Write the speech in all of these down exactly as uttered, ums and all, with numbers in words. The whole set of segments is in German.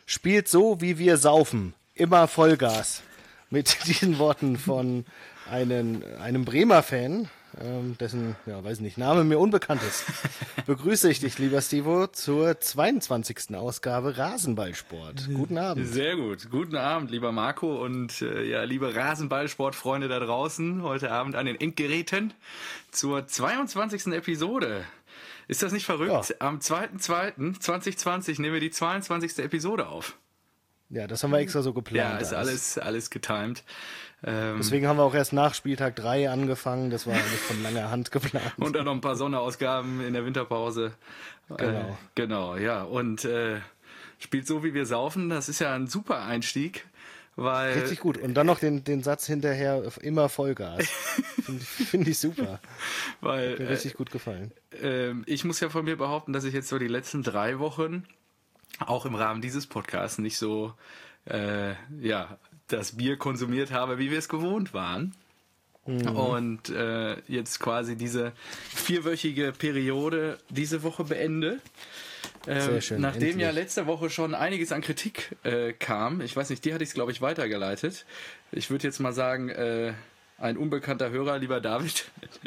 Spielt so, wie wir saufen. Immer Vollgas. Mit diesen Worten von einem, einem Bremer Fan, ähm, dessen, ja, weiß nicht, Name mir unbekannt ist, begrüße ich dich, lieber Stivo, zur zweiundzwanzigsten Ausgabe Rasenballsport. Guten Abend. Sehr gut. Guten Abend, lieber Marco und äh, ja, liebe Rasenballsportfreunde da draußen. Heute Abend an den Endgeräten zur zweiundzwanzigsten Episode. Ist das nicht verrückt? Ja. Am zweiten zweiten zweitausendzwanzig nehmen wir die zweiundzwanzigste Episode auf. Ja, das haben wir extra so geplant. Ja, ist alles, alles getimed. Ähm, Deswegen haben wir auch erst nach Spieltag drei angefangen. Das war nicht von langer Hand geplant. Und dann noch ein paar Sonderausgaben in der Winterpause. Genau. Äh, genau, ja. Und äh, spielt so, wie wir saufen. Das ist ja ein super Einstieg. Weil, richtig gut. Und dann noch den, den Satz hinterher, immer Vollgas. Finde find ich super. Weil, Hat mir richtig äh, gut gefallen. Äh, ich muss ja von mir behaupten, dass ich jetzt so die letzten drei Wochen auch im Rahmen dieses Podcasts nicht so äh, ja, das Bier konsumiert habe, wie wir es gewohnt waren. Mhm. Und äh, jetzt quasi diese vierwöchige Periode diese Woche beende. Ähm, Sehr schön, nachdem endlich. ja letzte Woche schon einiges an Kritik äh, kam, ich weiß nicht, die hatte ich es, glaube ich, weitergeleitet. Ich würde jetzt mal sagen, äh, ein unbekannter Hörer, lieber David,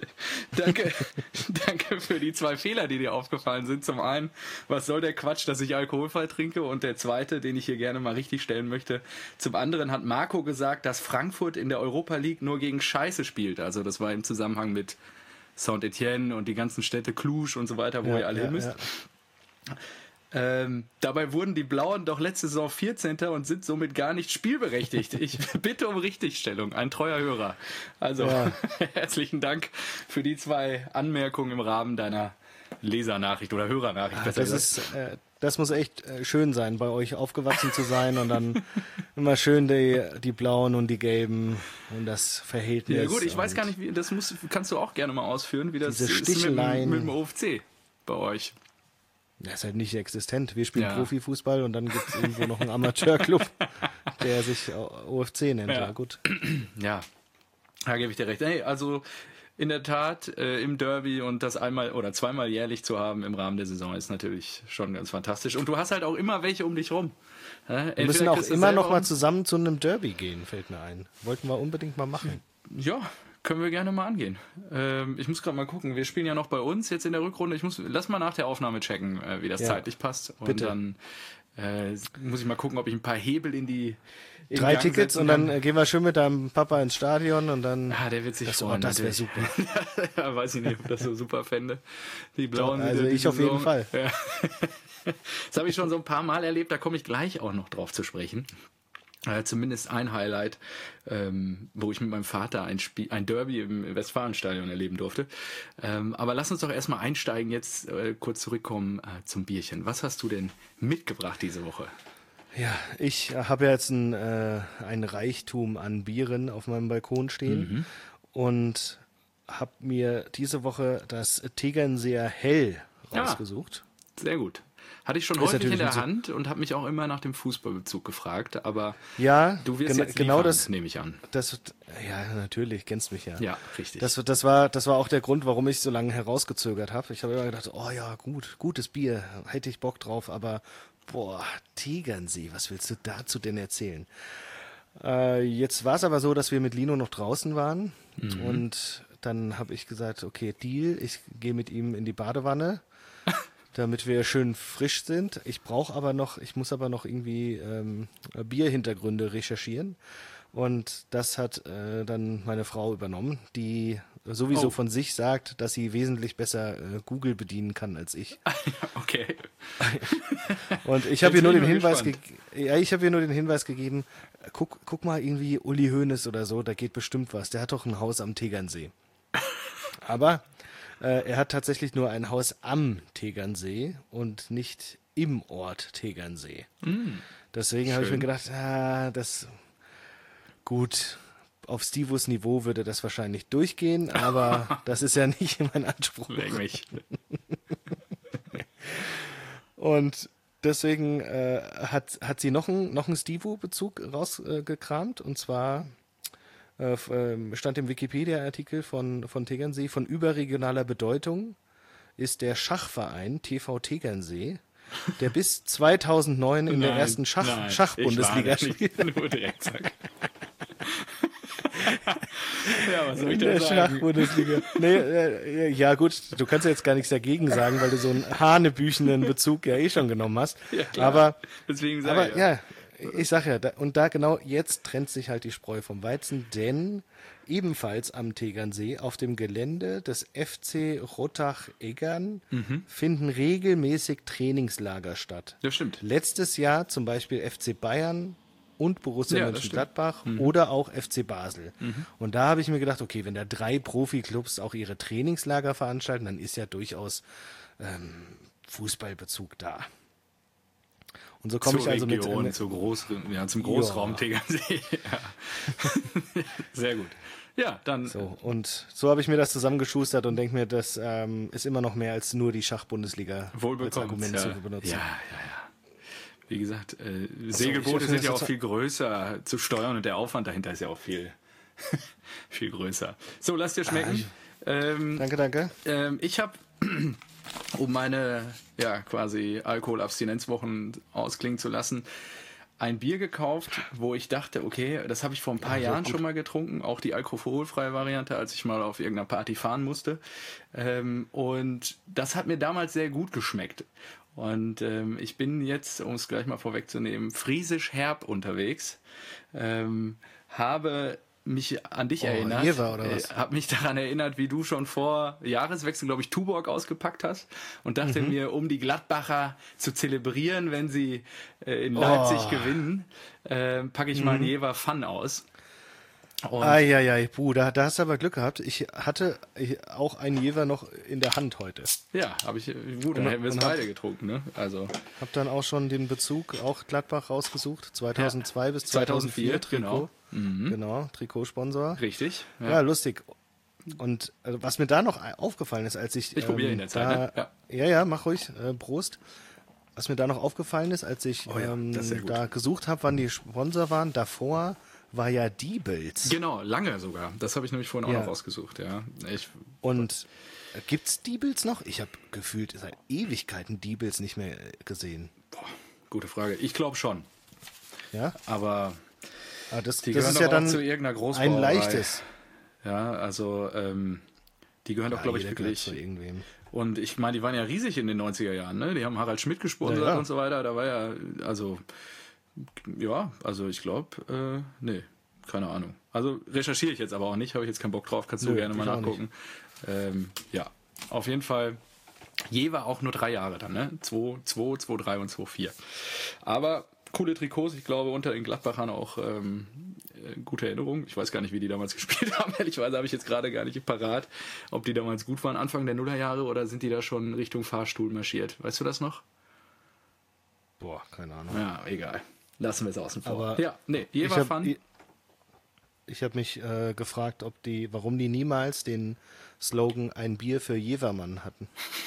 danke, danke für die zwei Fehler, die dir aufgefallen sind. Zum einen, was soll der Quatsch, dass ich alkoholfrei trinke? Und der zweite, den ich hier gerne mal richtig stellen möchte. Zum anderen hat Marco gesagt, dass Frankfurt in der Europa League nur gegen Scheiße spielt. Also das war im Zusammenhang mit Saint-Étienne und die ganzen Städte Cluj und so weiter, wo ja, ihr alle ja, hin müsst. Ja. Ähm, dabei wurden die Blauen doch letzte Saison vierzehnter und sind somit gar nicht spielberechtigt. Ich bitte um Richtigstellung, ein treuer Hörer. Also ja. Herzlichen Dank für die zwei Anmerkungen im Rahmen deiner Lesernachricht oder Hörernachricht. Ach, das, ist, äh, das muss echt äh, schön sein, bei euch aufgewachsen zu sein und dann immer schön die, die Blauen und die Gelben und das Verhältnis. Ja gut, ich weiß gar nicht, wie das muss, kannst du auch gerne mal ausführen, wie das diese ist Sticheleien. mit, mit dem O F C bei euch. Das ist halt nicht existent. Wir spielen ja. Profifußball und dann gibt es irgendwo noch einen Amateurclub, der sich O F C nennt. Ja, ja gut. Ja, da gebe ich dir recht. Hey, also in der Tat äh, im Derby und das einmal oder zweimal jährlich zu haben im Rahmen der Saison ist natürlich schon ganz fantastisch. Und du hast halt auch immer welche um dich rum. Ja? Wir müssen auch immer noch mal zusammen zu einem Derby gehen, fällt mir ein. Wollten wir unbedingt mal machen. Ja, können wir gerne mal angehen. Ähm, ich muss gerade mal gucken. Wir spielen ja noch bei uns jetzt in der Rückrunde. Ich muss, lass mal nach der Aufnahme checken, äh, wie das ja. zeitlich passt. Und Bitte. dann äh, muss ich mal gucken, ob ich ein paar Hebel in die in Drei Gang Tickets und dann äh, gehen wir schön mit deinem Papa ins Stadion und dann. Ah, der wird sich das, freuen. Oh, das wäre super. Ja, weiß ich nicht, ob ich das so super fände. Die Blauen. Doch, also ich auf jeden Fall. Ja. Das habe ich schon so ein paar Mal erlebt. Da komme ich gleich auch noch drauf zu sprechen. Äh, zumindest ein Highlight, ähm, wo ich mit meinem Vater ein Spiel, ein Derby im Westfalenstadion erleben durfte. Ähm, aber lass uns doch erstmal einsteigen, jetzt äh, kurz zurückkommen äh, zum Bierchen. Was hast du denn mitgebracht diese Woche? Ja, ich habe ja jetzt ein, äh, ein Reichtum an Bieren auf meinem Balkon stehen mhm. und habe mir diese Woche das Tegernseer Hell rausgesucht. Ja, sehr gut. Hatte ich schon ist häufig in der so Hand und habe mich auch immer nach dem Fußballbezug gefragt, aber ja, du wirst gen- jetzt genau liefern, das nehme ich an. Das, ja, natürlich, kennst mich ja. Ja, richtig. Das, das, war, das war auch der Grund, warum ich so lange herausgezögert habe. Ich habe immer gedacht, oh ja, gut, gutes Bier, hätte ich Bock drauf, aber boah, Tegernsee, was willst du dazu denn erzählen? Äh, jetzt war es aber so, dass wir mit Lino noch draußen waren mhm. und dann habe ich gesagt, okay, Deal, ich gehe mit ihm in die Badewanne, damit wir schön frisch sind. Ich brauche aber noch, ich muss aber noch irgendwie ähm, Bierhintergründe recherchieren. Und das hat äh, dann meine Frau übernommen, die sowieso oh. von sich sagt, dass sie wesentlich besser äh, Google bedienen kann als ich. Okay. Und ich habe ihr nur den Hinweis ge- ja, ich habe ihr nur den Hinweis gegeben, guck, guck mal irgendwie Uli Hoeneß oder so, da geht bestimmt was. Der hat doch ein Haus am Tegernsee. Aber äh, er hat tatsächlich nur ein Haus am Tegernsee und nicht im Ort Tegernsee. Mm. Deswegen habe ich mir gedacht, ah, das gut, auf Stivos Niveau würde das wahrscheinlich durchgehen, aber das ist ja nicht mein Anspruch. Leck mich. Und deswegen äh, hat, hat sie noch einen noch einen Stivo-Bezug rausgekramt, äh, und zwar äh, stand im Wikipedia-Artikel von, von Tegernsee, von überregionaler Bedeutung ist der Schachverein T V Tegernsee der bis zweitausendneun in der Nein, ersten Schach, nein, Schachbundesliga ich war spielte. nur Direktsack. Ja, was soll ich In denn der sagen? Schachbundesliga. Nee, äh, ja gut, du kannst ja jetzt gar nichts dagegen sagen, weil du so einen hanebüchenden Bezug ja eh schon genommen hast. Ja, klar. Aber, Deswegen sag aber ich ja, ich sag ja, da, und da genau jetzt trennt sich halt die Spreu vom Weizen, denn ebenfalls am Tegernsee auf dem Gelände des F C Rottach-Eggern Mhm. finden regelmäßig Trainingslager statt. Ja, stimmt. Letztes Jahr zum Beispiel F C Bayern und Borussia Ja, das Mönchengladbach oder auch F C Basel. Und da habe ich mir gedacht, okay, wenn da drei Profiklubs auch ihre Trainingslager veranstalten, dann ist ja durchaus ähm, Fußballbezug da. Und so komme ich also mit, Region, mit zu Groß, ja, zum Großraum Ja. Tegernsee. Ja. Sehr gut. Ja, dann so und so habe ich mir das zusammengeschustert und denke mir, das ähm, ist immer noch mehr als nur die Schachbundesliga wohl als bekommen. Argument Ja. zu benutzen. ja, ja, ja. Wie gesagt, äh, ich Segelboote öffne sind das ja auch jetzt- viel größer zu steuern und der Aufwand dahinter ist ja auch viel, viel größer. So, lass dir schmecken. Ähm, Danke, danke. Ähm, ich habe, um meine ja quasi Alkoholabstinenzwochen ausklingen zu lassen, ein Bier gekauft, wo ich dachte, okay, das habe ich vor ein paar Ja, Jahren gut. schon mal getrunken, auch die alkoholfreie Variante, als ich mal auf irgendeiner Party fahren musste. Ähm, und das hat mir damals sehr gut geschmeckt. Und ähm, ich bin jetzt, um es gleich mal vorwegzunehmen, friesisch herb unterwegs. Ähm, habe mich an dich Oh, erinnert. Jever oder was? Äh, habe mich daran erinnert, wie du schon vor Jahreswechsel, glaube ich, Tuborg ausgepackt hast und dachte Mhm. mir, um die Gladbacher zu zelebrieren, wenn sie äh, in Leipzig Oh. gewinnen, äh, packe ich mal einen Jever Fun aus. Und Eieiei, puh, da, da hast du aber Glück gehabt. Ich hatte ich, auch einen Jever noch in der Hand heute. ja, habe ich, gut, dann Und- hätten wir es und hab- beide getrunken, ne? Also Hab dann auch schon den Bezug, auch Gladbach rausgesucht, zweitausendzwei bis zweitausendvier, zweitausendvier, Trikot. Genau, Trikotsponsor. richtig. Ja, lustig. Und also, was mir da noch aufgefallen ist, als ich. Ich probiere in der Zeit, da, ne? Ja. ja, ja, mach ruhig, äh, Prost. Was mir da noch aufgefallen ist, als ich Oh ja, ähm, das ist sehr gut. da gesucht habe, wann die Sponsor waren, davor war ja Diebels. Genau, lange sogar. Das habe ich nämlich vorhin auch Ja. noch rausgesucht, ja. Ich, Und äh, gibt's Diebels noch? Ich habe gefühlt seit Ewigkeiten Diebels nicht mehr äh, gesehen. boah, gute Frage. Ich glaube schon. Ja, Aber aber das, die das gehören ist ja doch auch dann zu irgendeiner Großbrauerei. ein leichtes. Ja, also ähm, die gehören doch, glaube ich, jeder gehört wirklich. zu irgendwem. Und ich meine, die waren ja riesig in den neunziger Jahren, ne? Die haben Harald Schmidt gesponsert Ja, ja. und so weiter. Da war ja, also, ja, also ich glaube, äh, nee, keine Ahnung. Also recherchiere ich jetzt aber auch nicht, habe ich jetzt keinen Bock drauf, kannst du Nö, gerne mal ich auch nachgucken. Ähm, ja, auf jeden Fall. Je war auch nur drei Jahre dann, ne? zwei, zwei, zwei, drei und zwei, vier. Aber coole Trikots, ich glaube, unter den Gladbachern auch ähm, äh, gute Erinnerung. Ich weiß gar nicht, wie die damals gespielt haben. Ehrlicherweise habe ich jetzt gerade gar nicht parat, ob die damals gut waren, Anfang der Nullerjahre, oder sind die da schon Richtung Fahrstuhl marschiert? Weißt du das noch? Boah, keine Ahnung. Ja, egal. Lassen wir es außen vor. Aber ja, nee, Ich Jever habe Fun. ich hab mich äh, gefragt, ob die, warum die niemals den Slogan ein Bier für Jevermann hatten.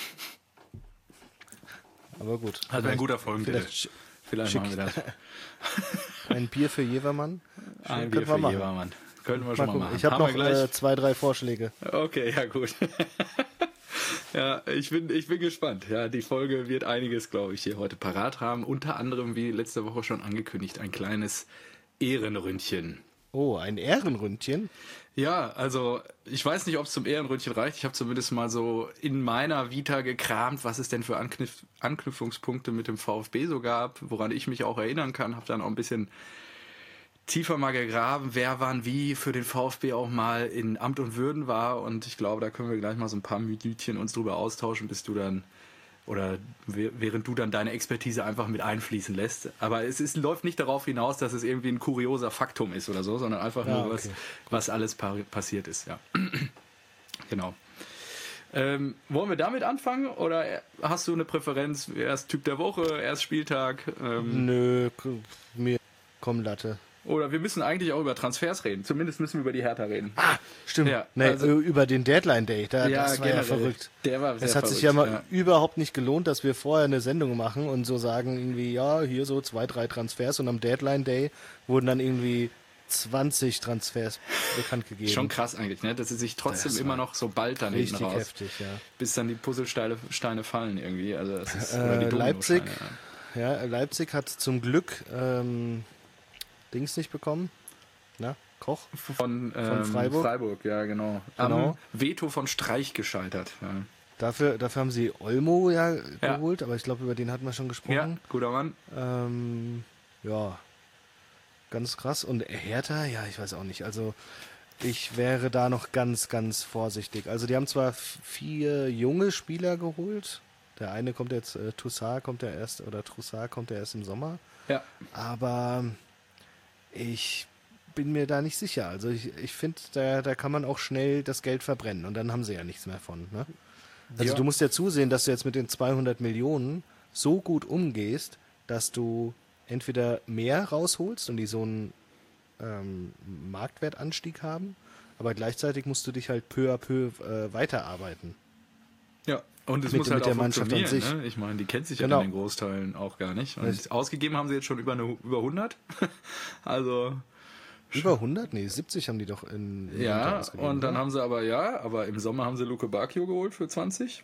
Aber gut. Hat ein guter Folgentitel. Vielleicht Vielleicht schick- machen wir das. ein Bier für Jevermann. Ein Könnten Bier wir für machen. Jevermann. Könnten wir Mal schon mal gucken. machen. Ich habe Haben noch wir gleich. äh, zwei, drei Vorschläge. Okay, ja gut. Ja, ich bin, ich bin gespannt. Ja, die Folge wird einiges, glaube ich, hier heute parat haben. Unter anderem, wie letzte Woche schon angekündigt, ein kleines Ehrenründchen. Oh, ein Ehrenründchen. Ja, also ich weiß nicht, ob es zum Ehrenründchen reicht. Ich habe zumindest mal so in meiner Vita gekramt, was es denn für Anknüpf Anknüpfungspunkte mit dem VfB so gab, woran ich mich auch erinnern kann. Habe dann auch ein bisschen tiefer mal gegraben, wer wann wie für den VfB auch mal in Amt und Würden war. Und ich glaube, da können wir gleich mal so ein paar Minütchen uns drüber austauschen, bis du dann, oder während du dann deine Expertise einfach mit einfließen lässt. Aber es ist, läuft nicht darauf hinaus, dass es irgendwie ein kurioser Faktum ist oder so, sondern einfach Ja, nur, okay. was, was alles pa passiert ist. Ja. Genau. Ähm, wollen wir damit anfangen oder hast du eine Präferenz? Erst Typ der Woche, erst Spieltag? Ähm, Nö, k- mir komm Latte. Oder wir müssen eigentlich auch über Transfers reden. Zumindest müssen wir über die Hertha reden. Ah, stimmt. Ja, nee, also- äh, über den Deadline Day. Da, Ja, das war ja generell. verrückt. Der war sehr Es hat verrückt, sich ja mal ja. überhaupt nicht gelohnt, dass wir vorher eine Sendung machen und so sagen irgendwie, ja, hier so zwei, drei Transfers und am Deadline Day wurden dann irgendwie zwanzig Transfers bekannt gegeben. Schon krass eigentlich, ne? Dass sie sich trotzdem Das immer war noch so bald dann hinten richtig raus. heftig, ja. Bis dann die Puzzlesteine Steine fallen irgendwie. Also das ist, Äh, oder die Leipzig, Dominosteine, ja, Leipzig hat zum Glück ähm, Dings nicht bekommen. Na, Koch? ja. Von, ähm, Freiburg? Freiburg, ja, genau. Genau. Am Veto von Streich gescheitert. Ja, Dafür, dafür haben sie Olmo ja, Ja. geholt, aber ich glaube, über den hatten wir schon gesprochen. ja guter Mann. Ähm, ja, ganz krass. Und Hertha, ja, ich weiß auch nicht. Also ich wäre da noch ganz, ganz vorsichtig. Also die haben zwar f- vier junge Spieler geholt. Der eine kommt jetzt, äh, Toussaint kommt ja erst, oder Troussard kommt ja erst im Sommer. Ja. Aber ich bin mir da nicht sicher. Also ich, ich finde, da, da kann man auch schnell das Geld verbrennen und dann haben sie ja nichts mehr von. Ne? Also Ja. du musst ja zusehen, dass du jetzt mit den zweihundert Millionen so gut umgehst, dass du entweder mehr rausholst und die so einen ähm, Marktwertanstieg haben, aber gleichzeitig musst du dich halt peu à peu äh, weiterarbeiten. Ja, und es Mit- muss halt mit auch der Mannschaft an funktionieren. sich. Ne? Ich meine, die kennt sich Genau. ja in den Großteilen auch gar nicht. Und Richtig. ausgegeben haben sie jetzt schon über, eine, über hundert. Also Über hundert? Nee, siebzig haben die doch in, in ja, Winter ausgegeben, und dann oder? haben sie aber, ja, aber im Sommer haben sie Luke Bacchio geholt für zwanzig.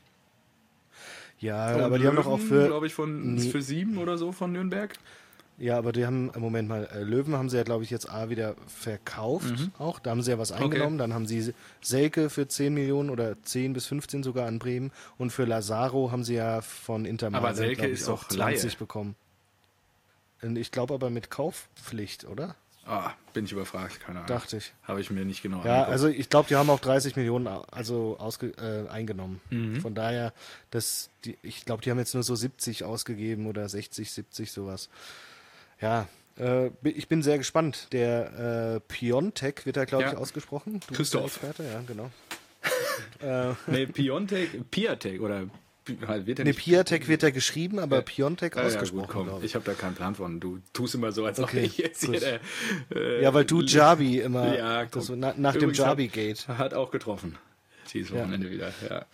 Ja, Und aber die haben doch auch für... glaube ich, von, Nee. für sieben oder so von Nürnberg. Ja, aber die haben, Moment mal, äh, Löwen haben sie ja, glaube ich, jetzt A wieder verkauft auch. Da haben sie ja was eingenommen. Dann haben sie Selke für zehn Millionen oder zehn bis fünfzehn sogar an Bremen. Und für Lazaro haben sie ja von Inter Aber Mailand, Selke glaub ich, ist auch doch zwanzig Laie. bekommen. Und ich glaube aber mit Kaufpflicht, oder? Ah, bin ich überfragt, keine Ahnung. Dachte ich. Habe ich mir nicht genau Ja, angeguckt. also ich glaube, die haben auch dreißig Millionen au- also ausge, äh, eingenommen. Mhm. Von daher, das, die, ich glaube, die haben jetzt nur so siebzig ausgegeben oder sechzig, siebzig, sowas. Ja, äh, bi- ich bin sehr gespannt. Der äh, Piontek wird da, glaube ich, Ja. ausgesprochen. Du Christoph. bist der Experte, ja, genau. äh, Nee, Piontek, Piatek oder Pi- halt wird er ne, nicht. Piatek wird da geschrieben, aber Ja. Piontek Ah, ja, ausgesprochen, gut, komm. glaube ich. Ich habe da keinen Plan von. Du tust immer so, als ob Okay, ich jetzt gut. hier der, äh, Ja, weil du Jabi immer, Ja, komm. das, so na, nach dem Übrigens hat- Jabi-Gate, Hat auch getroffen. Dieses Ja. Wochenende wieder, ja.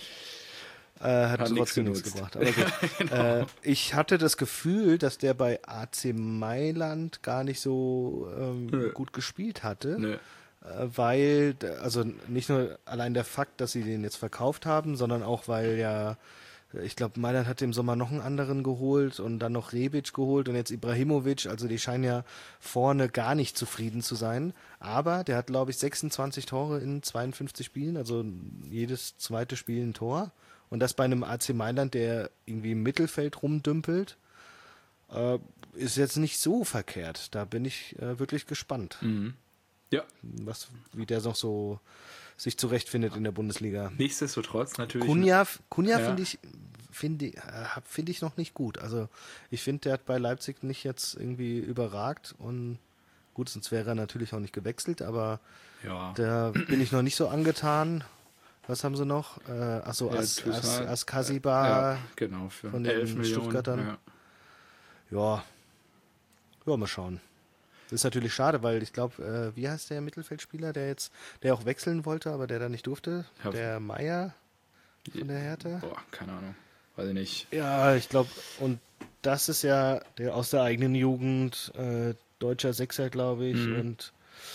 äh, hat Hat nichts trotzdem nichts genutzt. gebracht. Aber gut. äh, ich hatte das Gefühl, dass der bei A C Mailand gar nicht so ähm, Nö. gut gespielt hatte. Nö. Äh, weil, d- also nicht nur allein der Fakt, dass sie den jetzt verkauft haben, sondern auch, weil ja, äh, ich glaube, Mailand hat im Sommer noch einen anderen geholt und dann noch Rebic geholt und jetzt Ibrahimovic, also die scheinen ja vorne gar nicht zufrieden zu sein. Aber der hat, glaube ich, sechsundzwanzig Tore in zweiundfünfzig Spielen, also jedes zweite Spiel ein Tor. Und das bei einem A C Mailand, der irgendwie im Mittelfeld rumdümpelt, äh, ist jetzt nicht so verkehrt. Da bin ich äh, wirklich gespannt, Mhm. Ja, was, wie der noch so sich zurechtfindet in der Bundesliga. nichtsdestotrotz natürlich. Kunja, Kunja Ja. finde ich, finde äh, finde ich noch nicht gut. Also ich finde, der hat bei Leipzig nicht jetzt irgendwie überragt und gut, sonst wäre er natürlich auch nicht gewechselt, aber Ja. da bin ich noch nicht so angetan. Was haben sie noch? Äh, achso, Ja, As, As, Toussaint, Askasiba. ja, genau, für von den elf Millionen. Stuttgartern. Ja. Ja. Ja, mal schauen. Das ist natürlich schade, weil ich glaube, äh, wie heißt der Mittelfeldspieler, der jetzt, der auch wechseln wollte, aber der da nicht durfte? Ja. Der Meier von der Hertha? Boah, keine Ahnung. Weiß ich nicht. Ja, ich glaube, und das ist ja der aus der eigenen Jugend, äh, deutscher Sechser, glaube ich, Mhm. und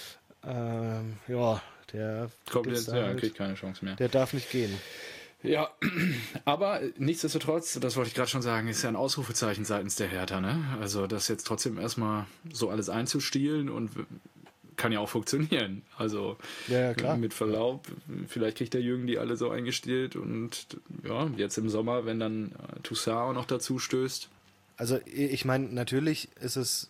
ähm, ja, der, Kommt jetzt jetzt, da ja, halt- kriegt keine Chance mehr. der darf nicht gehen. Ja, aber nichtsdestotrotz, das wollte ich gerade schon sagen, ist ja ein Ausrufezeichen seitens der Hertha, ne? Also das jetzt trotzdem erstmal so alles einzustielen und w- kann ja auch funktionieren. Also Ja, ja, klar. mit Verlaub, vielleicht kriegt der Jürgen die alle so eingestielt und ja, jetzt im Sommer, wenn dann äh, Toussaint auch noch dazu stößt. Also i- ich meine, natürlich ist es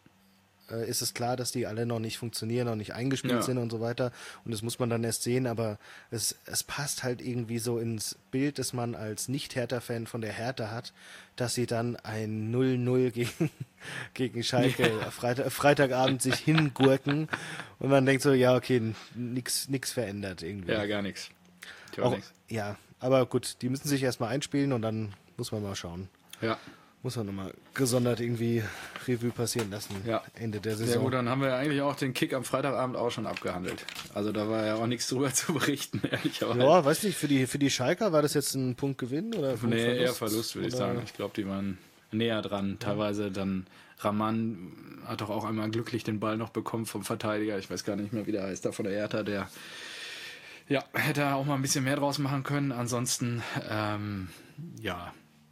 äh, ist es klar, dass die alle noch nicht funktionieren, noch nicht eingespielt Ja. sind und so weiter. Und das muss man dann erst sehen, aber es, es passt halt irgendwie so ins Bild, das man als Nicht-Hertha-Fan von der Hertha hat, dass sie dann ein null null gegen, gegen Schalke Freitag, Freitagabend sich hingurken und man denkt so, ja, okay, nix, nix verändert irgendwie. Ja, gar nichts. Gar Auch, nichts. ja, aber gut, die müssen sich erstmal einspielen und dann muss man mal schauen. Ja. Muss man nochmal gesondert irgendwie Revue passieren lassen. Ja. Ende der Sehr Saison. gut, dann haben wir eigentlich auch den Kick am Freitagabend auch schon abgehandelt. Also da war ja auch nichts drüber zu berichten, ehrlicherweise. Ja, weiß nicht, für die, für die Schalker war das jetzt ein Punktgewinn oder Punkt Nee, eher Verlust, würde ich oder? sagen. Ich glaube, die waren näher dran. Teilweise dann Raman hat doch auch einmal glücklich den Ball noch bekommen vom Verteidiger. Ich weiß gar nicht mehr, wie der heißt, da von der Hertha, der ja, hätte auch mal ein bisschen mehr draus machen können. Ansonsten, ähm, ja,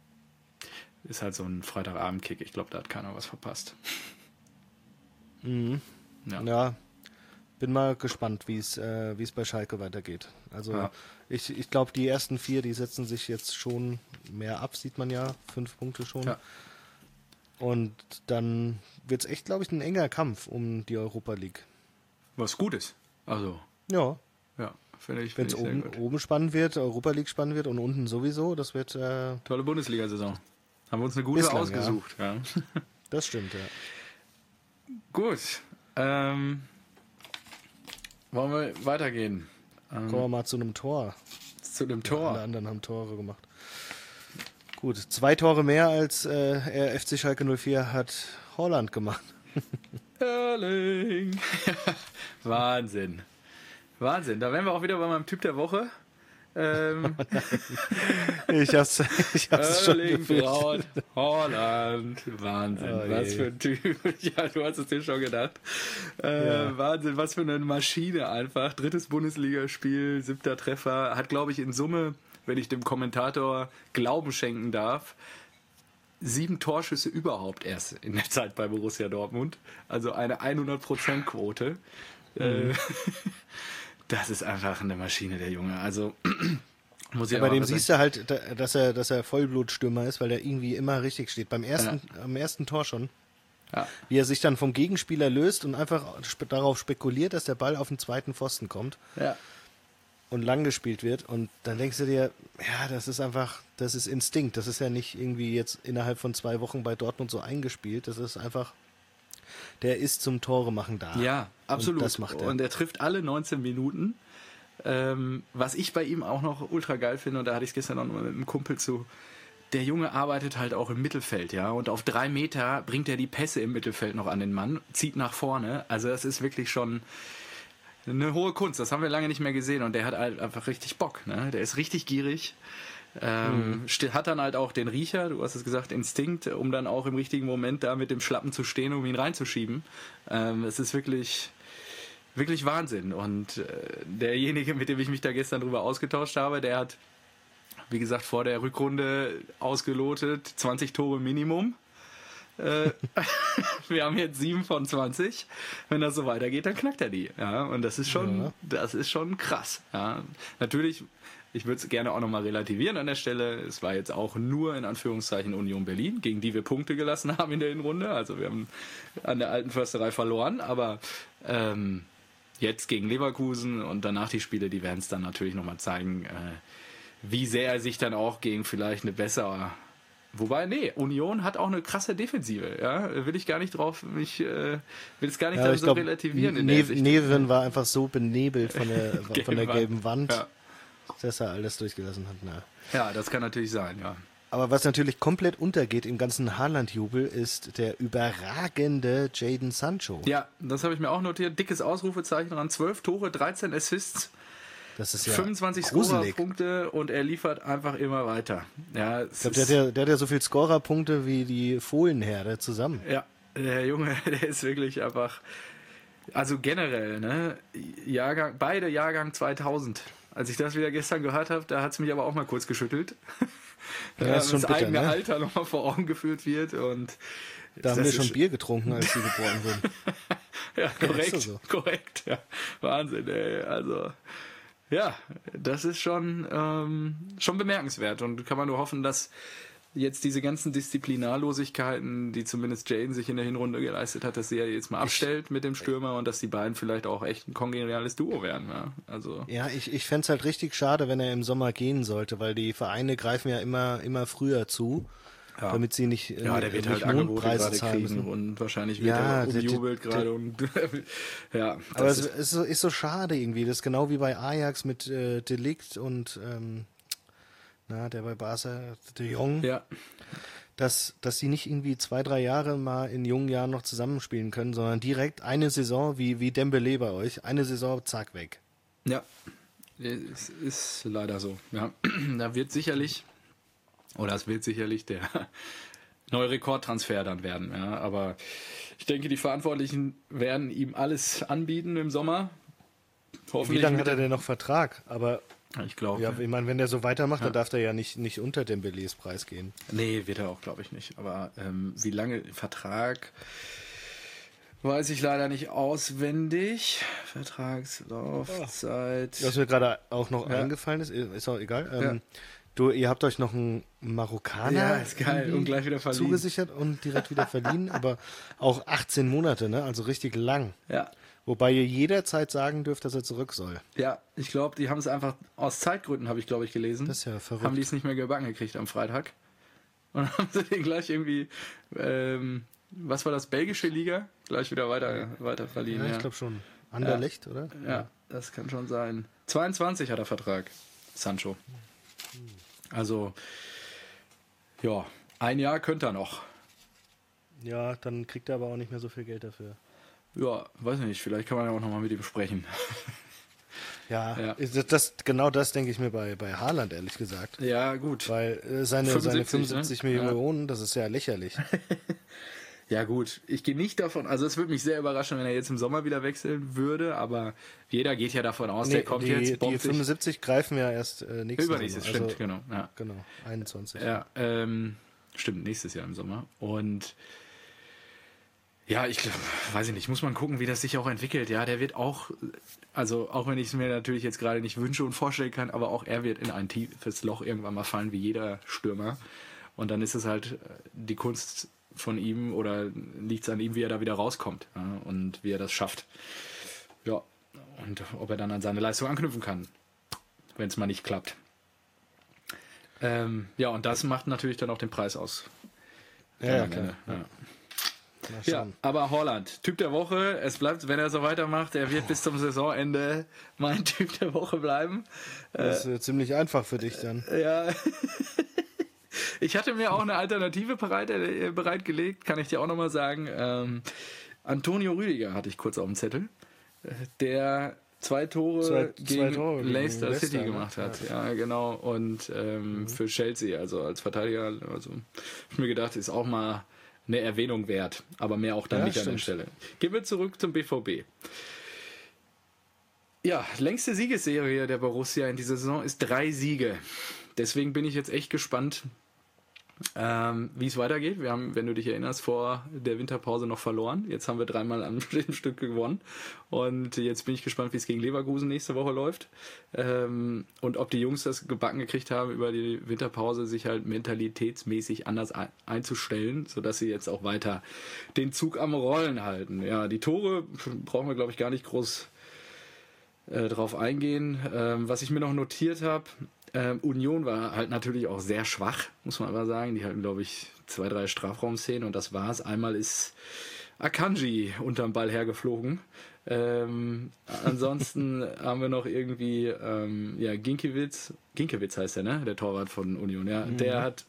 ist halt so ein Freitagabend-Kick. Ich glaube, da hat keiner was verpasst. Mhm. Ja. ja, bin mal gespannt, wie es äh, wie es bei Schalke weitergeht. Also Ja. ich, ich glaube, die ersten vier, die setzen sich jetzt schon mehr ab, sieht man ja, fünf Punkte schon. Ja. Und dann wird es echt, glaube ich, ein enger Kampf um die Europa League. Was gut ist. Also, Ja, ja, finde ich, wenn find es ich sehr oben, gut. oben spannend wird, Europa League spannend wird und unten sowieso, das wird, äh, Tolle Bundesliga-Saison. Haben wir uns eine gute Bislang, ausgesucht. Ja. das stimmt, ja. Gut. Ähm, wollen wir weitergehen? Ähm, Kommen wir mal zu einem Tor. zu dem Alle Tor. anderen haben Tore gemacht. Gut, zwei Tore mehr als äh, R F C Schalke null vier hat Holland gemacht. Erling. Wahnsinn. Wahnsinn. Da wären wir auch wieder bei meinem Typ der Woche. Ähm, Ich hab's, ich hab's schon Erling gefürchtet. Braut Holland. Wahnsinn. Oh was je. für ein Typ. Ja, du hast es dir schon gedacht. Äh, Ja. Wahnsinn, was für eine Maschine einfach. Drittes Bundesligaspiel, siebter Treffer. Hat, glaube ich, in Summe, wenn ich dem Kommentator Glauben schenken darf, sieben Torschüsse überhaupt erst in der Zeit bei Borussia Dortmund. Also eine hundert Prozent Quote. Mhm. Äh, Das ist einfach eine Maschine, der Junge. Also muss ich Bei aber dem was siehst du halt, da- dass er, dass er Vollblutstürmer ist, weil der irgendwie immer richtig steht. Beim ersten, am ersten Tor schon. Ja. Wie er sich dann vom Gegenspieler löst und einfach spe- darauf spekuliert, dass der Ball auf den zweiten Pfosten kommt Ja. und lang gespielt wird. Und dann denkst du dir, ja, das ist einfach, das ist Instinkt. Das ist ja nicht irgendwie jetzt innerhalb von zwei Wochen bei Dortmund so eingespielt. Das ist einfach, der ist zum Tore machen da. Ja, absolut. Und das macht er. Und er trifft alle neunzehn Minuten. Ähm, was ich bei ihm auch noch ultra geil finde, und da hatte ich es gestern noch mal mit einem Kumpel zu, der Junge arbeitet halt auch im Mittelfeld, ja. Und auf drei Meter bringt er die Pässe im Mittelfeld noch an den Mann, zieht nach vorne. Also das ist wirklich schon eine hohe Kunst. Das haben wir lange nicht mehr gesehen. Und der hat halt einfach richtig Bock, ne? Der ist richtig gierig. Ähm, st- hat dann halt auch den Riecher, du hast es gesagt, Instinkt, um dann auch im richtigen Moment da mit dem Schlappen zu stehen, um ihn reinzuschieben. Ähm, es ist wirklich, wirklich Wahnsinn. Und äh, derjenige, mit dem ich mich da gestern drüber ausgetauscht habe, der hat, wie gesagt, vor der Rückrunde ausgelotet, zwanzig Tore Minimum. Äh, wir haben jetzt sieben von zwanzig. Wenn das so weitergeht, dann knackt er die. Ja, und das ist schon, Ja. das ist schon krass. Ja, natürlich, ich würde es gerne auch nochmal relativieren an der Stelle. Es war jetzt auch nur in Anführungszeichen Union Berlin, gegen die wir Punkte gelassen haben in der Hinrunde. Also wir haben an der alten Försterei verloren, aber ähm, jetzt gegen Leverkusen und danach die Spiele, die werden es dann natürlich nochmal zeigen, äh, wie sehr er sich dann auch gegen vielleicht eine bessere. Wobei, nee, Union hat auch eine krasse Defensive, ja, will ich gar nicht drauf, mich, äh, will es gar nicht Ja, dann ich so glaub, relativieren in Ne- der Hinsicht. Neven war einfach so benebelt von der, von der Gelbe gelben Wand, Ja. dass er alles durchgelassen hat. Na. ja, das kann natürlich sein, ja. Aber was natürlich komplett untergeht im ganzen Haaland-Jubel, ist der überragende Jadon Sancho. Ja, das habe ich mir auch notiert, dickes Ausrufezeichen dran, zwölf Tore, dreizehn Assists, Das ist ja fünfundzwanzig gruselig. Scorerpunkte und er liefert einfach immer weiter. Ja, es Ich glaube, der, ist- hat ja- der hat ja so viel Scorerpunkte wie die Fohlenherde zusammen. Ja, der Junge, der ist wirklich einfach, also generell, ne, Jahrgang, beide Jahrgang zweitausend. Als ich das wieder gestern gehört habe, da hat es mich aber auch mal kurz geschüttelt. Ja, Ja, ist schon das bitter, eigene ne? Alter nochmal vor Augen geführt wird und Da haben das wir schon ist- Bier getrunken, als sie geboren wurden. Ja, korrekt, ist so. korrekt, ja. Wahnsinn, ey, also ja, das ist schon, ähm, schon bemerkenswert und kann man nur hoffen, dass jetzt diese ganzen Disziplinarlosigkeiten, die zumindest Jaden sich in der Hinrunde geleistet hat, dass sie ja jetzt mal abstellt mit dem Stürmer und dass die beiden vielleicht auch echt ein kongeniales Duo werden. Ja, also, Ja, ich, ich fände es halt richtig schade, wenn er im Sommer gehen sollte, weil die Vereine greifen ja immer, immer früher zu, ja. damit sie nicht, Ja, der wird nicht halt Angebote Mondpreise gerade zahlen kriegen müssen. und wahrscheinlich wird Ja, er der- umjubelt der- gerade und ja, Aber das es ist, ist so, ist so schade irgendwie. Das ist genau wie bei Ajax mit äh, Delikt und ähm, na, der bei Barca, De Jong, ja, dass, dass sie nicht irgendwie zwei, drei Jahre mal in jungen Jahren noch zusammenspielen können, sondern direkt eine Saison, wie, wie Dembele bei euch, eine Saison, zack, weg. ja, es ist leider so. Ja, da wird sicherlich oder es wird sicherlich der neuer Rekordtransfer dann werden. Ja. Aber ich denke, die Verantwortlichen werden ihm alles anbieten im Sommer. Wie lange hat er denn noch Vertrag? Aber ich glaube. Ja, ich meine, wenn der so weitermacht, Ja. dann darf der ja nicht, nicht unter dem Dembélés Preis gehen. Nee, wird er auch, glaube ich, nicht. Aber ähm, wie lange Vertrag weiß ich leider nicht auswendig. Vertragslaufzeit. Was mir gerade auch noch Ja. eingefallen ist, ist auch egal. Ja. Ähm, du, ihr habt euch noch einen Marokkaner Ja, ist geil. irgendwie Und gleich wieder verliehen. zugesichert und direkt wieder verliehen, aber auch achtzehn Monate, ne? Also richtig lang. Ja. Wobei ihr jederzeit sagen dürft, dass er zurück soll. Ja, ich glaube, die haben es einfach aus Zeitgründen, habe ich glaube ich gelesen. Das ist ja verrückt. Haben die es nicht mehr gebacken gekriegt am Freitag. Und dann haben sie den gleich irgendwie, ähm, was war das, belgische Liga? Gleich wieder weiter, weiter verliehen. Ja, Ja, ich glaube schon. Anderlecht, oder? ja, das kann schon sein. zweiundzwanzig hat er Vertrag, Sancho. Also, ja, ein Jahr könnte er noch. Ja, dann kriegt er aber auch nicht mehr so viel Geld dafür. Ja, weiß nicht, vielleicht kann man ja auch nochmal mit ihm sprechen. Ja, Ja. Das, das, genau das denke ich mir bei, bei Haaland, ehrlich gesagt. Ja, gut. Weil äh, seine, seine fünfundsiebzig, fünfundsiebzig ne? Millionen, das ist ja lächerlich. Ja gut, ich gehe nicht davon, also es würde mich sehr überraschen, wenn er jetzt im Sommer wieder wechseln würde, aber jeder geht ja davon aus, der Nee, kommt die, jetzt, die bombt sich. fünfundsiebzig greifen ja erst äh, nächstes Jahr. Übernächstes, stimmt, genau. Ja, Genau, einundzwanzig. ja ähm, stimmt, nächstes Jahr im Sommer. Und ja, ich glaube, weiß ich nicht, muss man gucken, wie das sich auch entwickelt. Ja, der wird auch, also auch wenn ich es mir natürlich jetzt gerade nicht wünsche und vorstellen kann, aber auch er wird in ein tiefes Loch irgendwann mal fallen, wie jeder Stürmer. Und dann ist es halt die Kunst von ihm oder liegt es an ihm, wie er da wieder rauskommt, ja, und wie er das schafft. Ja, und ob er dann an seine Leistung anknüpfen kann, wenn es mal nicht klappt. Ähm, ja, und das macht natürlich dann auch den Preis aus. Ja, ja, Kleine, klar. ja. Mal Ja, schauen. aber Holland, Typ der Woche, es bleibt, wenn er so weitermacht, er wird bis zum Saisonende mein Typ der Woche bleiben. Das ist äh, ziemlich einfach für dich dann. Ja. Ich hatte mir auch eine Alternative bereit, äh, bereitgelegt, kann ich dir auch nochmal sagen. Ähm, Antonio Rüdiger hatte ich kurz auf dem Zettel, äh, der zwei Tore Zwei- zwei gegen Tore gegen Leicester Leicester, City ne? gemacht hat. Ja, genau. Und ähm, für Chelsea, also als Verteidiger, also hab ich mir gedacht, ist auch mal eine Erwähnung wert, aber mehr auch dann Ja, nicht an der stimmt. Stelle. Gehen wir zurück zum B V B. Ja, längste Siegesserie der Borussia in dieser Saison ist drei Siege. Deswegen bin ich jetzt echt gespannt, ähm, wie es weitergeht. Wir haben, wenn du dich erinnerst, vor der Winterpause noch verloren. Jetzt haben wir dreimal am Stück gewonnen. Und jetzt bin ich gespannt, wie es gegen Leverkusen nächste Woche läuft. Ähm, und ob die Jungs das gebacken gekriegt haben, über die Winterpause sich halt mentalitätsmäßig anders ein- einzustellen, sodass sie jetzt auch weiter den Zug am Rollen halten. Ja, die Tore brauchen wir, glaube ich, gar nicht groß äh, drauf eingehen. Ähm, was ich mir noch notiert habe, ähm, Union war halt natürlich auch sehr schwach, muss man aber sagen. Die hatten, glaube ich, zwei, drei Strafraumszenen und das war's. Einmal ist Akanji unterm Ball hergeflogen. Ähm, ansonsten haben wir noch irgendwie, ähm, ja, Ginkiewicz, Ginkiewicz heißt der, ne? Der Torwart von Union, ja. Mhm. Der hat,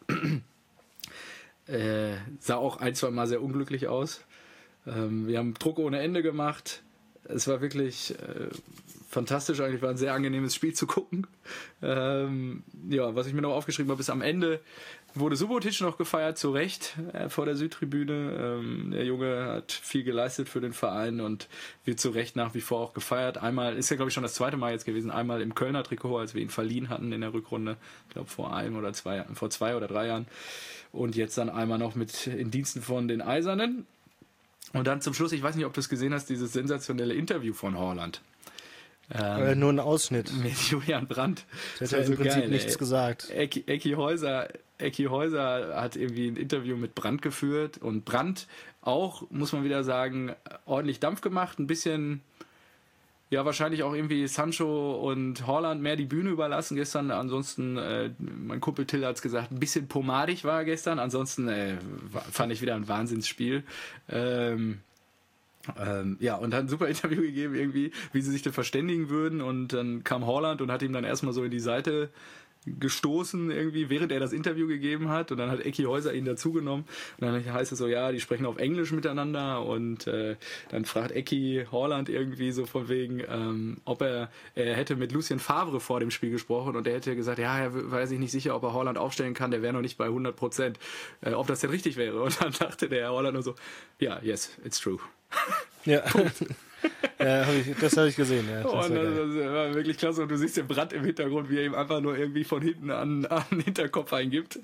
äh, sah auch ein, zwei Mal sehr unglücklich aus. Ähm, wir haben Druck ohne Ende gemacht. Es war wirklich äh, fantastisch, eigentlich war ein sehr angenehmes Spiel zu gucken. Ähm, ja, was ich mir noch aufgeschrieben habe, ist am Ende wurde Subotic noch gefeiert, zu Recht, äh, vor der Südtribüne. Ähm, der Junge hat viel geleistet für den Verein und wird zu Recht nach wie vor auch gefeiert. Einmal, ist ja glaube ich schon das zweite Mal jetzt gewesen, einmal im Kölner Trikot, als wir ihn verliehen hatten in der Rückrunde, ich glaube vor einem oder zwei, vor zwei oder drei Jahren. Und jetzt dann einmal noch mit in Diensten von den Eisernen. Und dann zum Schluss, ich weiß nicht, ob du es gesehen hast, dieses sensationelle Interview von Haaland. Ähm, Äh, nur ein Ausschnitt. mit Julian Brandt. Der hat Das ja war im so Prinzip geil, nichts ey. gesagt. Ecki, Ecki Häuser, Ecki Häuser hat irgendwie ein Interview mit Brandt geführt und Brandt auch, muss man wieder sagen, ordentlich Dampf gemacht, ein bisschen, ja, wahrscheinlich auch irgendwie Sancho und Haaland mehr die Bühne überlassen gestern. Ansonsten, äh, mein Kumpel Till hat es gesagt, ein bisschen pomadig war er gestern. Ansonsten äh, war- fand ich wieder ein Wahnsinnsspiel. Ähm, ähm, ja, und hat ein super Interview gegeben, irgendwie, wie sie sich denn verständigen würden. Und dann kam Haaland und hat ihm dann erstmal so in die Seite gestoßen irgendwie, während er das Interview gegeben hat, und dann hat Ecki Häuser ihn dazugenommen und dann heißt es so, ja, die sprechen auf Englisch miteinander, und äh, dann fragt Ecki Haaland irgendwie so von wegen, ähm, ob er, er hätte mit Lucien Favre vor dem Spiel gesprochen, und er hätte gesagt, ja, er war sich nicht sicher, ob er Haaland aufstellen kann, der wäre noch nicht bei hundert Prozent, äh, ob das denn richtig wäre, und dann dachte der Haaland nur so, ja, yes, it's true. Ja. Ja, hab ich, das habe ich gesehen. Ja, das, und war das, geil. das war wirklich klasse. Und du siehst den Brand im Hintergrund, wie er ihm einfach nur irgendwie von hinten an, an den Hinterkopf eingibt.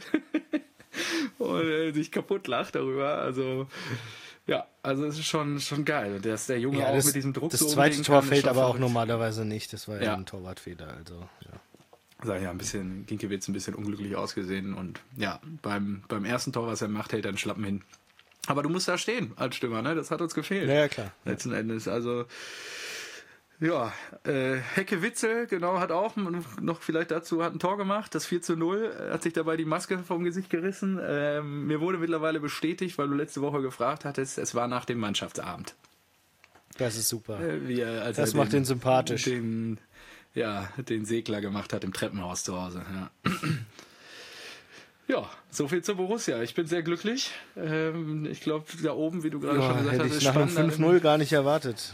Und er sich kaputt lacht darüber. Also, ja, also es ist schon, schon geil. Dass der Junge Ja, auch das, mit diesem Druck das so zweite umgehen Tor kann, ist fällt schon aber auch verrückt. normalerweise nicht. Das war ja Ja. ein Torwartfehler. Also, ja. Sag ja, ein bisschen, Ginkiewicz ein bisschen unglücklich ausgesehen. Und ja, beim, beim ersten Tor, was er macht, hält er einen Schlappen hin. Aber du musst da stehen als Stürmer, ne? Das hat uns gefehlt. Ja, ja, klar. Letzten Endes. Also, ja, äh, Hecke Witzel, genau, hat auch noch vielleicht dazu, hat ein Tor gemacht, das vier zu null, hat sich dabei die Maske vom Gesicht gerissen. Ähm, mir wurde mittlerweile bestätigt, weil du letzte Woche gefragt hattest, es war nach dem Mannschaftsabend. Das ist super. Äh, wie er, als Das er macht ihn sympathisch. Den, ja, den Segler gemacht hat im Treppenhaus zu Hause. Ja. Ja, so viel zur Borussia. Ich bin sehr glücklich. Ähm, ich glaube, da oben, wie du gerade Ja, schon gesagt hätte hast, ich ist nach einem spannend. fünf null gar nicht erwartet.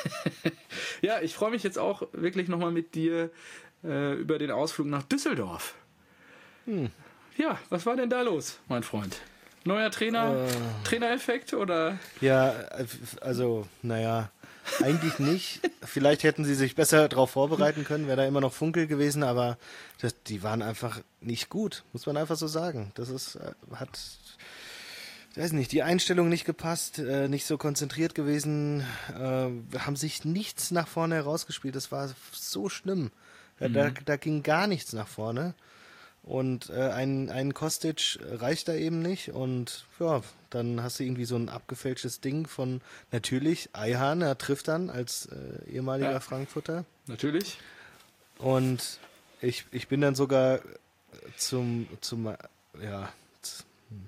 Ja, ich freue mich jetzt auch wirklich nochmal mit dir äh, über den Ausflug nach Düsseldorf. Hm. Ja, was war denn da los, mein Freund? Neuer Trainer, Äh. Trainereffekt oder? Ja, also, naja, eigentlich nicht. Vielleicht hätten sie sich besser darauf vorbereiten können, wäre da immer noch Funkel gewesen, aber das, die waren einfach nicht gut, muss man einfach so sagen. Das ist, äh, hat, ich weiß nicht, die Einstellung nicht gepasst, äh, nicht so konzentriert gewesen, äh, haben sich nichts nach vorne herausgespielt, das war so schlimm. Ja, Mhm. da, da ging gar nichts nach vorne. Und äh, ein, ein Kostic reicht da eben nicht. Und ja, dann hast du irgendwie so ein abgefälschtes Ding von, natürlich, Ayhan, er trifft dann als äh, ehemaliger Ja. Frankfurter. Natürlich. Und ich, ich bin dann sogar zum, zum ja, z-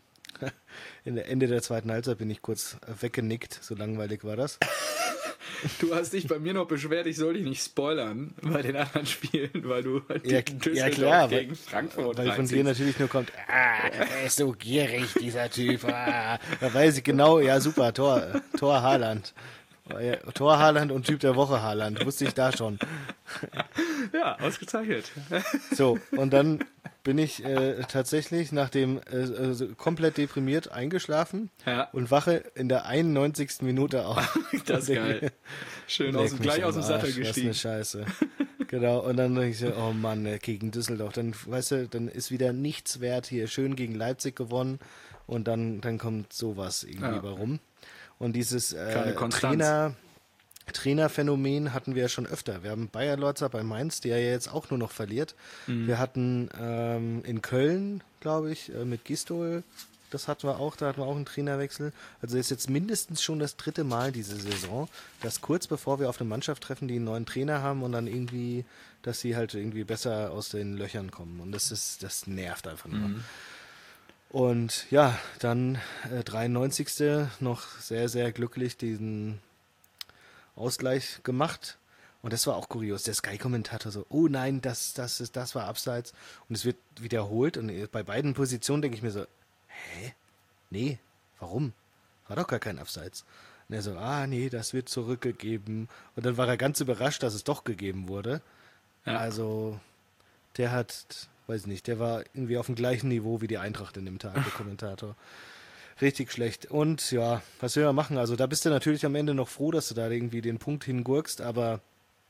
in der Ende der zweiten Halbzeit bin ich kurz weggenickt, so langweilig war das. Du hast dich bei mir noch beschwert, ich soll dich nicht spoilern bei den anderen Spielen, weil du Ja, gegen ja, Düsseldorf klar, gegen weil- Frankfurt Weil von dir reinziehst. natürlich nur kommt, ah, er ist so gierig, dieser Typ. Ah. Da weiß ich genau, ja super, Tor, Tor Haaland. Ja, Tor Haaland und Typ der Woche Haaland, wusste ich da schon. Ja, ausgezeichnet. So, und dann bin ich äh, tatsächlich nach dem äh, äh, so komplett deprimiert eingeschlafen Ja. und wache in der einundneunzigsten Minute auf. Das ist geil. Schön aus, Leck dem- mich gleich am aus dem Sattel Arsch, was gestiegen. eine Scheiße. Genau, und dann denke ich so, oh Mann, ey, gegen Düsseldorf, dann, weißt du, dann ist wieder nichts wert hier, schön gegen Leipzig gewonnen und dann, dann kommt sowas irgendwie Ja. bei rum. Und dieses Keine äh, Konstanz. Trainer, Trainerphänomen hatten wir ja schon öfter. Wir haben Bayer Lorzer bei Mainz, der ja jetzt auch nur noch verliert. Mhm. Wir hatten ähm, in Köln, glaube ich, äh, mit Gistol, das hatten wir auch, da hatten wir auch einen Trainerwechsel. Also ist jetzt mindestens schon das dritte Mal diese Saison, dass kurz bevor wir auf eine Mannschaft treffen, die einen neuen Trainer haben und dann irgendwie, dass sie halt irgendwie besser aus den Löchern kommen. Und das ist, das nervt einfach nur. Mhm. Und ja, dann äh, dreiundneunzigste noch sehr, sehr glücklich diesen Ausgleich gemacht. Und das war auch kurios. Der Sky-Kommentator so, oh nein, das, das, ist, das war abseits. Und es wird wiederholt. Und bei beiden Positionen denke ich mir so, hä? Nee, warum? War doch gar kein Abseits. Und er so, ah nee, das wird zurückgegeben. Und dann war er ganz überrascht, dass es doch gegeben wurde. Ja. Also, der hat, weiß nicht, der war irgendwie auf dem gleichen Niveau wie die Eintracht in dem Tag, der Kommentator. Richtig schlecht. Und ja, was will man machen? Also da bist du natürlich am Ende noch froh, dass du da irgendwie den Punkt hingurkst, aber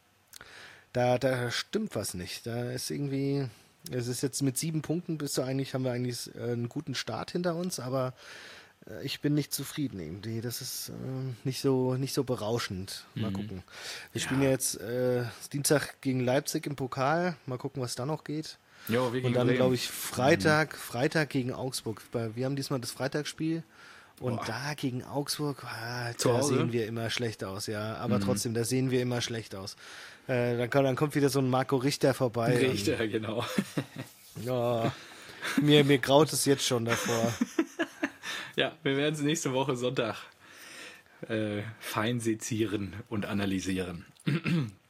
da, da stimmt was nicht. Da ist irgendwie, es ist jetzt mit sieben Punkten bist du eigentlich, haben wir eigentlich äh, einen guten Start hinter uns, aber äh, ich bin nicht zufrieden irgendwie. Das ist äh, nicht so, nicht so berauschend. Mal Mhm. gucken. Wir spielen ja jetzt äh, Dienstag gegen Leipzig im Pokal. Mal gucken, was da noch geht. Jo, wir Und gegen dann, Bremen. glaube ich, Freitag, Freitag gegen Augsburg. Weil Wir haben diesmal das Freitagsspiel. Und Boah. da gegen Augsburg, ah, Zu da Hause? sehen wir immer schlecht aus, ja. Aber Mhm. trotzdem, da sehen wir immer schlecht aus. Äh, dann, kommt, dann kommt wieder so ein Marco Richter vorbei. Richter, genau. Und, ja, mir, mir graut es jetzt schon davor. Ja, wir werden es nächste Woche Sonntag äh, fein sezieren und analysieren.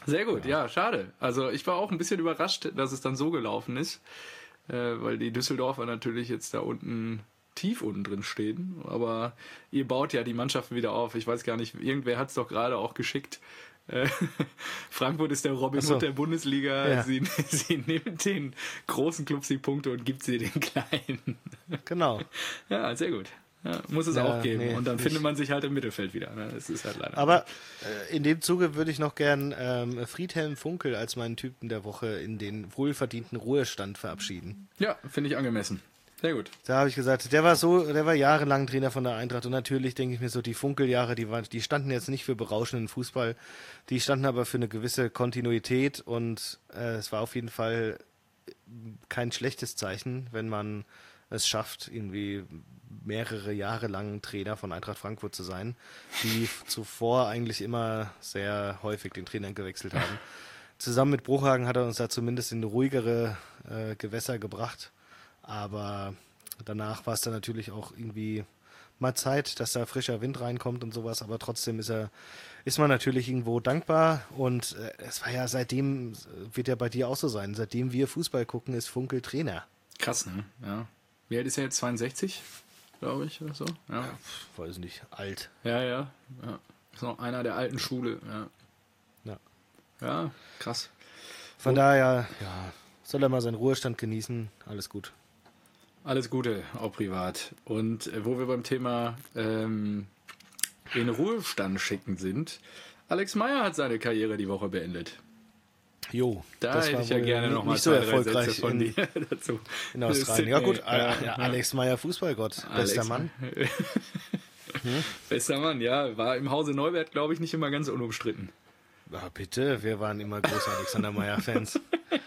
Sehr gut, ja. ja, schade. Also ich war auch ein bisschen überrascht, dass es dann so gelaufen ist, äh, weil die Düsseldorfer natürlich jetzt da unten tief unten drin stehen. Aber ihr baut ja die Mannschaften wieder auf. Ich weiß gar nicht, irgendwer hat es doch gerade auch geschickt. Äh, Frankfurt ist der Robin Hood so. der Bundesliga. Ja. Sie, sie nimmt den großen Clubs die Punkte und gibt sie den kleinen. Genau. Ja, sehr gut. Ja, muss es ja, auch geben. Nee, und dann nicht. findet man sich halt im Mittelfeld wieder. Ne? Das ist halt leider. Aber äh, in dem Zuge würde ich noch gern ähm, Friedhelm Funkel als meinen Typen der Woche in den wohlverdienten Ruhestand verabschieden. Ja, finde ich angemessen. Sehr gut. Da habe ich gesagt, der war so, der war jahrelang Trainer von der Eintracht und natürlich denke ich mir so, die Funkeljahre, die waren, die standen jetzt nicht für berauschenden Fußball, die standen aber für eine gewisse Kontinuität und äh, es war auf jeden Fall kein schlechtes Zeichen, wenn man es schafft, irgendwie mehrere Jahre lang Trainer von Eintracht Frankfurt zu sein, die zuvor eigentlich immer sehr häufig den Trainer gewechselt haben. Zusammen mit Bruchhagen hat er uns da zumindest in ruhigere äh, Gewässer gebracht, aber danach war es dann natürlich auch irgendwie mal Zeit, dass da frischer Wind reinkommt und sowas, aber trotzdem ist er, ist man natürlich irgendwo dankbar und äh, es war ja seitdem, wird ja bei dir auch so sein, seitdem wir Fußball gucken, ist Funkel Trainer. Krass, ne? Ja. Wie alt ist er jetzt? zweiundsechzig, glaube ich, oder so? Ja. Ja, weiß nicht, alt. Ja, ja, ja. Ist noch einer der alten Schule, ja. Ja, ja krass. Von Wo, daher, ja, soll er mal seinen Ruhestand genießen, alles gut. Alles Gute, auch privat. Und äh, wo wir beim Thema ähm, in Ruhestand schicken sind, Alex Meyer hat seine Karriere die Woche beendet. Jo, da das hätte ich ja gerne nochmal nicht so zwei, erfolgreich Sätze von in, dir dazu. In Australien. Ja gut, ja, ja, Alex Meyer, Fußballgott, Alex, bester Mann. hm? Bester Mann, ja, war im Hause Neuwert, glaube ich, nicht immer ganz unumstritten. Ja, bitte, wir waren immer große Alexander Meyer-Fans.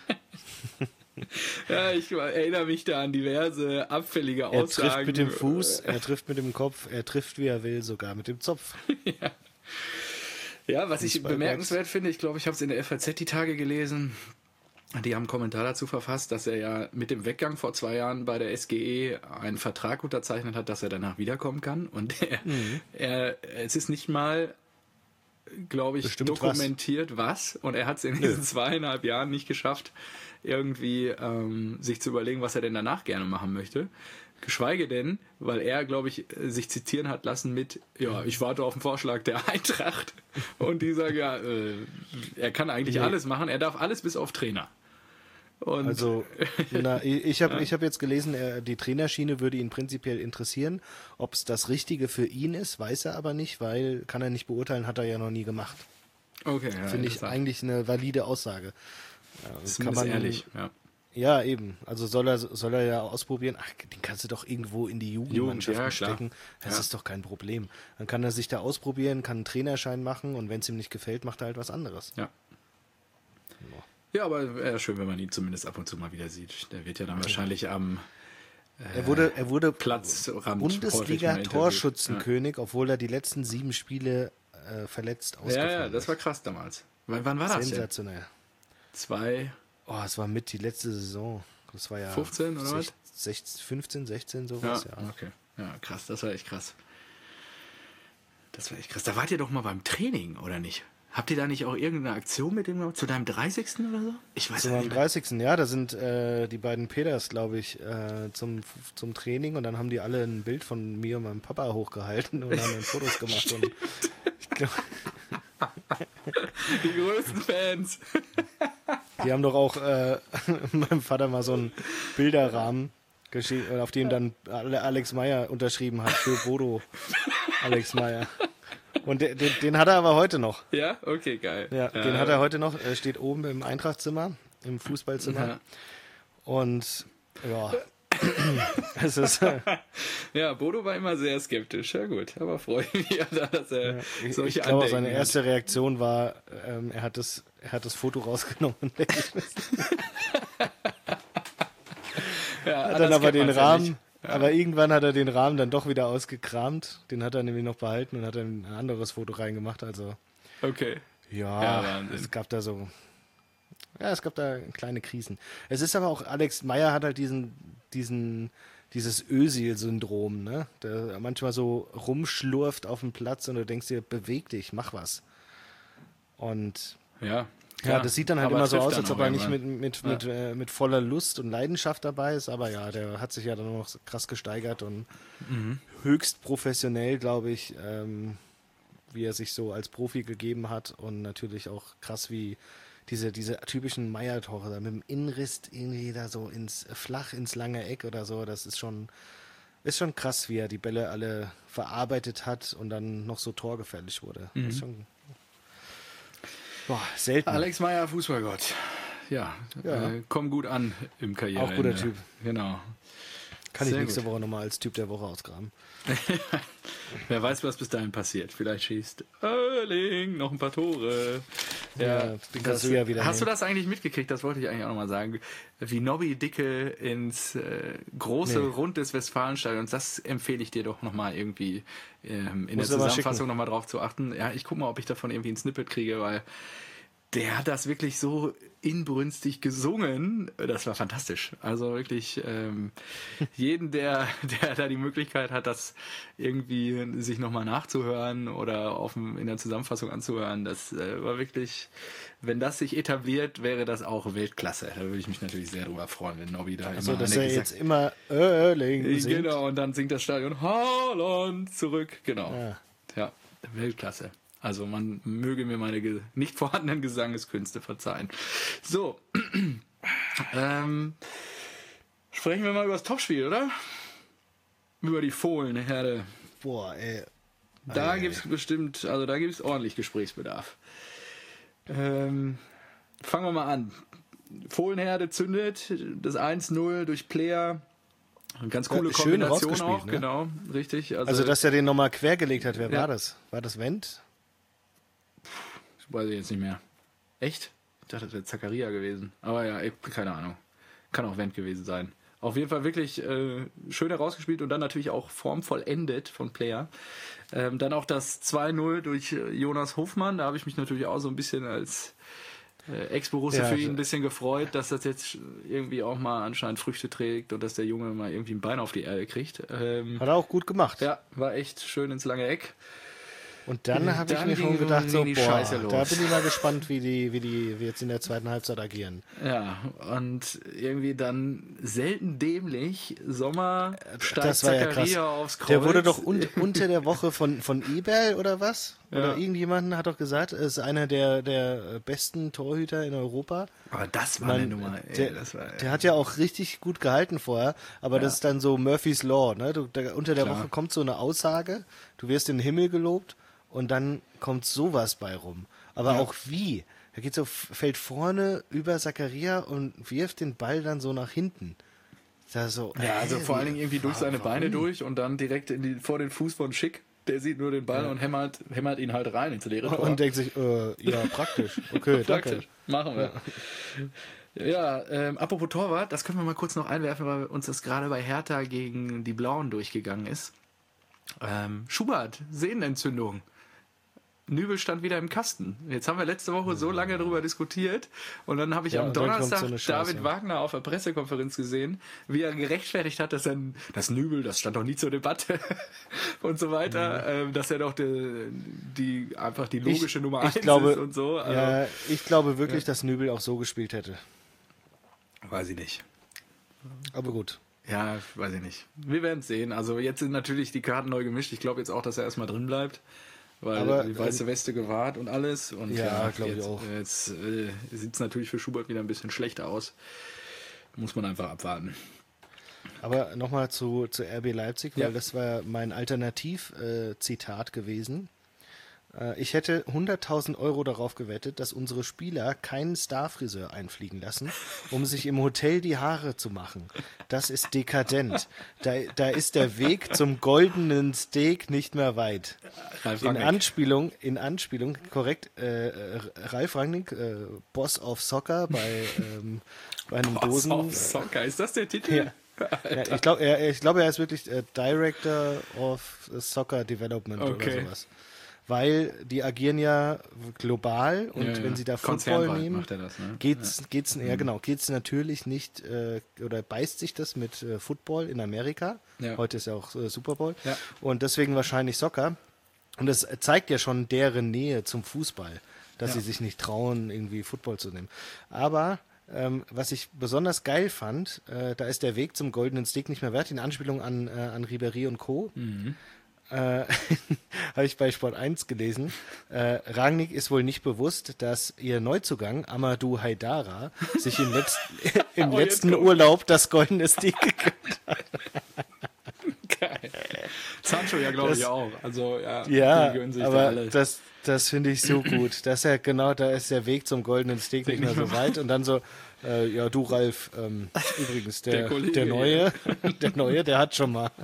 Ja, ich erinnere mich da an diverse abfällige Aussagen. Er trifft mit dem Fuß, er trifft mit dem Kopf, er trifft, wie er will, sogar mit dem Zopf. Ja. Ja, was ich bemerkenswert finde, ich glaube, ich habe es in der F A Z die Tage gelesen, die haben einen Kommentar dazu verfasst, dass er ja mit dem Weggang vor zwei Jahren bei der S G E einen Vertrag unterzeichnet hat, dass er danach wiederkommen kann. Und er, mhm. er, es ist nicht mal, glaube ich, Bestimmt dokumentiert, was. was. Und er hat es in Nö. diesen zweieinhalb Jahren nicht geschafft, irgendwie ähm, sich zu überlegen, was er denn danach gerne machen möchte. Geschweige denn, weil er, glaube ich, sich zitieren hat lassen mit, ja, ich warte auf den Vorschlag der Eintracht. Und die sagen, ja, äh, er kann eigentlich nee. alles machen, er darf alles bis auf Trainer. Und also, na, ich habe ja. ich hab jetzt gelesen, er, die Trainerschiene würde ihn prinzipiell interessieren. Ob es das Richtige für ihn ist, weiß er aber nicht, weil kann er nicht beurteilen, hat er ja noch nie gemacht. Okay, ja, finde ich eigentlich eine valide Aussage. Das kann man ehrlich, ja. Ja, eben. Also soll er, soll er ja ausprobieren. Ach, den kannst du doch irgendwo in die Jugendmannschaft Jugend, ja, stecken. Das ja. ist doch kein Problem. Dann kann er sich da ausprobieren, kann einen Trainerschein machen und wenn es ihm nicht gefällt, macht er halt was anderes. Ja. Ja, aber wäre schön, wenn man ihn zumindest ab und zu mal wieder sieht. Der wird ja dann ja. wahrscheinlich am äh, er wurde, er wurde Platzrand Bundesliga-Torschützenkönig, ja. obwohl er die letzten sieben Spiele äh, verletzt ausgefallen ist. Ja, ja, das war krass damals. W- wann war das Sensationell. Denn? Zwei... Oh, es war mit die letzte Saison. Das war ja fünfzehn oder was? sechzehn, fünfzehn, sechzehn, sowas, ja. ja. Okay. Ja, krass, das war echt krass. Das war echt krass. Da wart ihr doch mal beim Training, oder nicht? Habt ihr da nicht auch irgendeine Aktion mit dem gemacht? Zu deinem dreißigsten oder so? Ich weiß Zu nicht. meinem dreißigsten Ja, da sind äh, die beiden Peters, glaube ich, äh, zum, zum Training und dann haben die alle ein Bild von mir und meinem Papa hochgehalten und haben dann Fotos gemacht. Und ich glaube... Die größten Fans. Die haben doch auch äh, meinem Vater mal so einen Bilderrahmen geschickt, auf dem dann Alex Meyer unterschrieben hat für Bodo Alex Meyer. Und den, den hat er aber heute noch. Ja, okay, geil. Ja, ja. Den hat er heute noch. Er steht oben im Eintrachtzimmer, im Fußballzimmer. Ja. Und ja, es ist. Äh, ja, Bodo war immer sehr skeptisch. Ja, gut, aber freue mich, dass er ja, ich, solche Ich glaube, seine hat. erste Reaktion war, ähm, er, hat das, er hat das Foto rausgenommen und weggeschmissen. ja, hat dann aber den Rahmen. Ja. Aber irgendwann hat er den Rahmen dann doch wieder ausgekramt. Den hat er nämlich noch behalten und hat dann ein anderes Foto reingemacht. Also okay. Ja, ja es gab da so. Ja, es gab da kleine Krisen. Es ist aber auch, Alex Meyer hat halt diesen, diesen, dieses Özil-Syndrom, ne? Der manchmal so rumschlurft auf dem Platz und du denkst dir, beweg dich, mach was. Und ja, Ja, das sieht dann halt aber immer so trifft aus, dann als ob auch er nicht mit, irgendwann. mit, Ja. mit, äh, mit voller Lust und Leidenschaft dabei ist, aber ja, der hat sich ja dann noch krass gesteigert und höchst professionell, glaube ich, ähm, wie er sich so als Profi gegeben hat und natürlich auch krass, wie diese, diese typischen Meier-Tore da mit dem Innenriss irgendwie da so ins flach ins lange Eck oder so, das ist schon, ist schon krass, wie er die Bälle alle verarbeitet hat und dann noch so torgefährlich wurde. Das ist schon boah, selten. Alex Meyer, Fußballgott. Ja, Ja. Äh, komm gut an im Karriere. Auch guter Typ. Genau. Kann ich Sehr nächste gut. Woche nochmal als Typ der Woche ausgraben. Wer weiß, was bis dahin passiert. Vielleicht schießt Erling noch ein paar Tore. Ja, den kannst du ja wieder Hast du nehmen. das eigentlich mitgekriegt? Das wollte ich eigentlich auch nochmal sagen. Wie Nobby Dicke ins äh, große Nee. Rund des Westfalenstadions, das empfehle ich dir doch nochmal irgendwie ähm, in Muss der du mal Zusammenfassung schicken. nochmal drauf zu achten. Ja, ich guck mal, ob ich davon irgendwie ein Snippet kriege, weil der hat das wirklich so inbrünstig gesungen. Das war fantastisch. Also wirklich ähm, jeden, der, der da die Möglichkeit hat, das irgendwie sich nochmal nachzuhören oder auf dem, in der Zusammenfassung anzuhören, das äh, war wirklich, wenn das sich etabliert, wäre das auch Weltklasse. Da würde ich mich natürlich sehr drüber freuen, wenn Nobby da Also, immer dass eine er gesagt- jetzt immer Erling singt. Genau, und dann singt das Stadion Haaland zurück. Genau. Ja. Ja, Weltklasse. Also man möge mir meine ge nicht vorhandenen Gesangeskünste verzeihen. So, ähm, sprechen wir mal über das Topspiel, oder? Über die Fohlenherde. Boah, ey. Da Ei, ei, gibt es bestimmt, also da gibt es ordentlich Gesprächsbedarf. Ähm, fangen wir mal an. Fohlenherde zündet das eins null durch Player. Eine ganz coole Ja, schön Kombination rausgespielt, auch, ne? genau, richtig. Also, Also, dass er den nochmal quergelegt hat, wer Ja. war das? War das Wendt? weiß ich jetzt nicht mehr. Echt? Ich dachte, das wäre Zakaria gewesen. Aber ja, ich, keine Ahnung. Kann auch Wendt gewesen sein. Auf jeden Fall wirklich äh, schön herausgespielt und dann natürlich auch formvollendet von Player. Ähm, dann auch das zwei null durch äh, Jonas Hofmann. Da habe ich mich natürlich auch so ein bisschen als äh, Ex-Borusse Ja, für ihn also- ein bisschen gefreut, dass das jetzt irgendwie auch mal anscheinend Früchte trägt und dass der Junge mal irgendwie ein Bein auf die Erde kriegt. Ähm, Hat er auch gut gemacht. ja, war echt schön ins lange Eck. Und dann habe ich Dann mir ging- schon gedacht, so, ging die boah, Scheiße los. da bin ich mal gespannt, wie die, wie die wie jetzt in der zweiten Halbzeit agieren. Ja, und irgendwie dann selten dämlich, Sommer steigt Das war ja krass. Zakaria aufs Kreuz. Der wurde doch un unter der Woche von, von Eberl oder was? Oder Ja. irgendjemanden hat doch gesagt, er ist einer der, der besten Torhüter in Europa. Aber das war Man, eine Nummer, ey. der, das war, der hat ja auch richtig gut gehalten vorher, aber das ist dann so Murphy's Law. Ne? Du, da, unter der Klar. Woche kommt so eine Aussage, du wirst in den Himmel gelobt und dann kommt sowas bei rum. Aber Ja. auch wie? Er geht so, fällt vorne über Zakaria und wirft den Ball dann so nach hinten. Da so, ja, also hä, vor allen wie- Dingen irgendwie durch wa- seine warum? Beine durch und dann direkt in die, vor den Fuß von Schick. Der sieht nur den Ball Ja. und hämmert, hämmert ihn halt rein ins leere Tor. Und denkt sich, äh, ja, praktisch. Okay, danke. Praktisch. Machen wir. Ja, ähm, apropos Torwart, das können wir mal kurz noch einwerfen, weil uns das gerade bei Hertha gegen die Blauen durchgegangen ist. Ähm, Schubert, Sehnenentzündung. Nübel stand wieder im Kasten. Jetzt haben wir letzte Woche so lange darüber diskutiert und dann habe ich Ja, am und dann kommt Donnerstag so eine Scheiße. David Wagner auf der Pressekonferenz gesehen, wie er gerechtfertigt hat, dass er das Nübel, das stand doch nie zur Debatte und so weiter, ähm, dass er doch die, die einfach die logische Ich- Nummer ich eins glaube, ist und so. Also, Ja, ich glaube wirklich, dass Nübel auch so gespielt hätte. weiß ich nicht. Aber gut. Ja, weiß ich nicht. Wir werden es sehen. Also jetzt sind natürlich die Karten neu gemischt. Ich glaube jetzt auch, dass er erstmal drin bleibt. Weil Aber, die weiße ähm, Weste gewahrt und alles. Und Ja, glaub ich jetzt, auch. Jetzt äh, sieht es natürlich für Schubert wieder ein bisschen schlechter aus. Muss man einfach abwarten. Aber nochmal zu, zu R B Leipzig, weil Ja. das war mein Alternativ-Zitat gewesen. Äh, ich hätte hunderttausend Euro darauf gewettet, dass unsere Spieler keinen Starfriseur einfliegen lassen, um sich im Hotel die Haare zu machen. Das ist dekadent. Da, da ist der Weg zum goldenen Steak nicht mehr weit. Ralf In Rangnick. Anspielung, in Anspielung, korrekt, äh, äh, Ralf Rangnick, äh, Boss of Soccer bei, ähm, bei einem Boss Dosen. of Soccer, ist das der Titel? Ja. Ja, ich glaube, er, ich glaub, er ist wirklich äh, Director of Soccer Development Okay. oder sowas. Weil die agieren ja global und Ja, ja. wenn sie da Konzernweit Football nehmen, macht er das, ne? geht's, geht's, ja genau, geht's natürlich nicht, äh, oder beißt sich das mit äh, Football in Amerika. Ja. Heute ist ja auch äh, Super Bowl. Ja. Und deswegen wahrscheinlich Soccer. Und das zeigt ja schon deren Nähe zum Fußball. dass Ja. sie sich nicht trauen, irgendwie Football zu nehmen. Aber ähm, was ich besonders geil fand, äh, da ist der Weg zum goldenen Steak nicht mehr wert, in Anspielung an, äh, an Ribéry und Co. Mhm. Äh, habe ich bei Sport eins gelesen. Äh, Rangnick ist wohl nicht bewusst, dass ihr Neuzugang Amadou Haidara sich im, Letz im Oh, jetzt letzten kommt's. Urlaub das goldene Steak gegönnt hat. Geil. Sancho ja, glaube ich, Das- auch. Also, ja, Ja, die gönnen sich da aber alle. das, das finde ich so gut. Dass er genau, da ist der Weg zum goldenen Steak nicht mehr so weit. Und dann so, äh, ja, du Ralf, ähm, übrigens, der, Der der, Kollege, Neue, der Neue, der hat schon mal.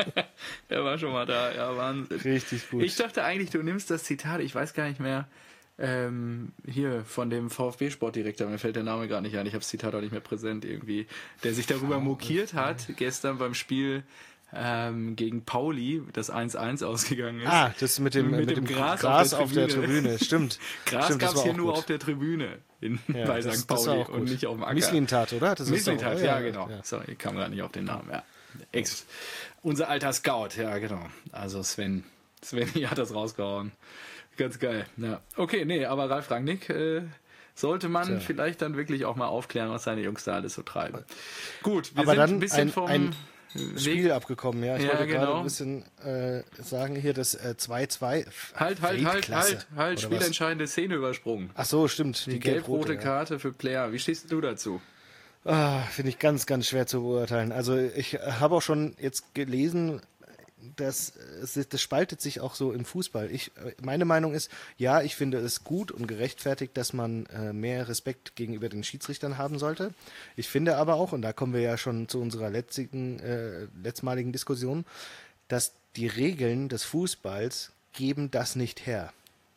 Er war schon mal da, ja, Wahnsinn. Richtig gut. Ich dachte eigentlich, du nimmst das Zitat, ich weiß gar nicht mehr, ähm, hier von dem VfB-Sportdirektor, mir fällt der Name gerade nicht ein, ich habe das Zitat auch nicht mehr präsent irgendwie, der sich darüber mokiert hat, gestern beim Spiel ähm, gegen Pauli, das eins eins ausgegangen ist. Ah, das mit dem, Mit mit dem dem Gras Gras, auf der auf der Tribüne. Tribüne. Stimmt. Gras Stimmt, das gab es war hier auch nur gut. auf der Tribüne in, Ja, bei das- Sankt das war Pauli auch und gut. nicht auf dem Acker. Misslintat, oder? Das ist Misslintat, doch- ja, genau. ja. Sorry, ich kam gerade nicht auf den Namen, ja. Ex, unser alter Scout, ja, genau. Also Sven, Sven hat das rausgehauen. Ganz geil, ja. Okay, nee, aber Ralf Rangnick äh, sollte man Tja. vielleicht dann wirklich auch mal aufklären, was seine Jungs da alles so treiben. Gut, wir Aber sind dann ein bisschen ein- vom ein Weg. Spiel abgekommen, ja. Ich Ja, wollte gerade genau. ein bisschen äh, sagen hier, das äh, zwei zwei. Halt, halt, halt, Weltklasse, halt, halt, oder was? spielentscheidende Szene übersprungen. Ach so, stimmt. Die gelb-rote, gelb-rote ja. Karte für Player. Wie stehst du dazu? Ah, finde ich ganz, ganz schwer zu beurteilen. Also ich habe auch schon jetzt gelesen, dass es, das spaltet sich auch so im Fußball. Ich, meine Meinung ist, ja, ich finde es gut und gerechtfertigt, dass man äh, mehr Respekt gegenüber den Schiedsrichtern haben sollte. Ich finde aber auch, und da kommen wir ja schon zu unserer letztigen, äh, letztmaligen Diskussion, dass die Regeln des Fußballs geben das nicht her.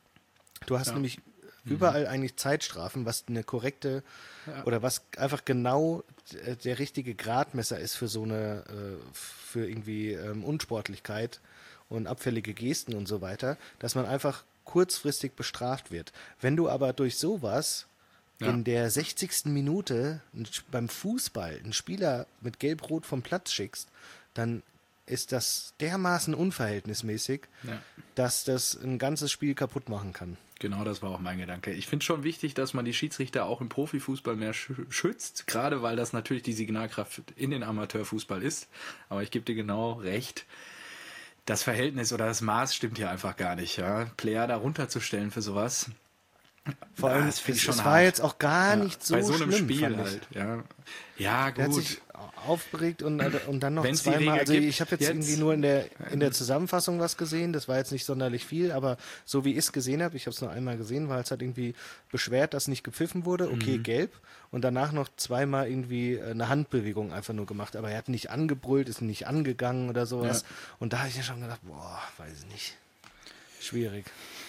Du hast Ja. nämlich überall eigentlich Zeitstrafen, was eine korrekte oder was einfach genau äh, der richtige Gradmesser ist für so eine, äh, für irgendwie ähm, Unsportlichkeit und abfällige Gesten und so weiter, dass man einfach kurzfristig bestraft wird. Wenn du aber durch sowas Ja. in der sechzigsten Minute ein- beim Fußball einen Spieler mit Gelb-Rot vom Platz schickst, dann ist das dermaßen unverhältnismäßig, Ja. dass das ein ganzes Spiel kaputt machen kann. Genau, das war auch mein Gedanke. Ich finde schon wichtig, dass man die Schiedsrichter auch im Profifußball mehr schü- schützt, gerade weil das natürlich die Signalkraft in den Amateurfußball ist. Aber ich gebe dir genau recht. Das Verhältnis oder das Maß stimmt hier einfach gar nicht. Ja? Player da runterzustellen für sowas. Vor Ja, allem, das find ich es, schon es war hart. jetzt auch gar Ja, nicht so bei so einem schlimm, Spiel fand ich. halt. Ja, ja Der hat gut. sich aufgeregt und, und dann noch Wenn's die zweimal. Regel Also gibt, ich habe jetzt, jetzt- irgendwie nur in der, in der Zusammenfassung was gesehen. Das war jetzt nicht sonderlich viel, aber so wie ich es gesehen habe, ich habe es nur einmal gesehen, war es halt irgendwie beschwert, dass nicht gepfiffen wurde. Okay, Mhm. gelb. Und danach noch zweimal irgendwie eine Handbewegung einfach nur gemacht. Aber er hat nicht angebrüllt, ist nicht angegangen oder sowas. Ja. Und da habe ich ja schon gedacht, boah, weiß ich nicht. Schwierig.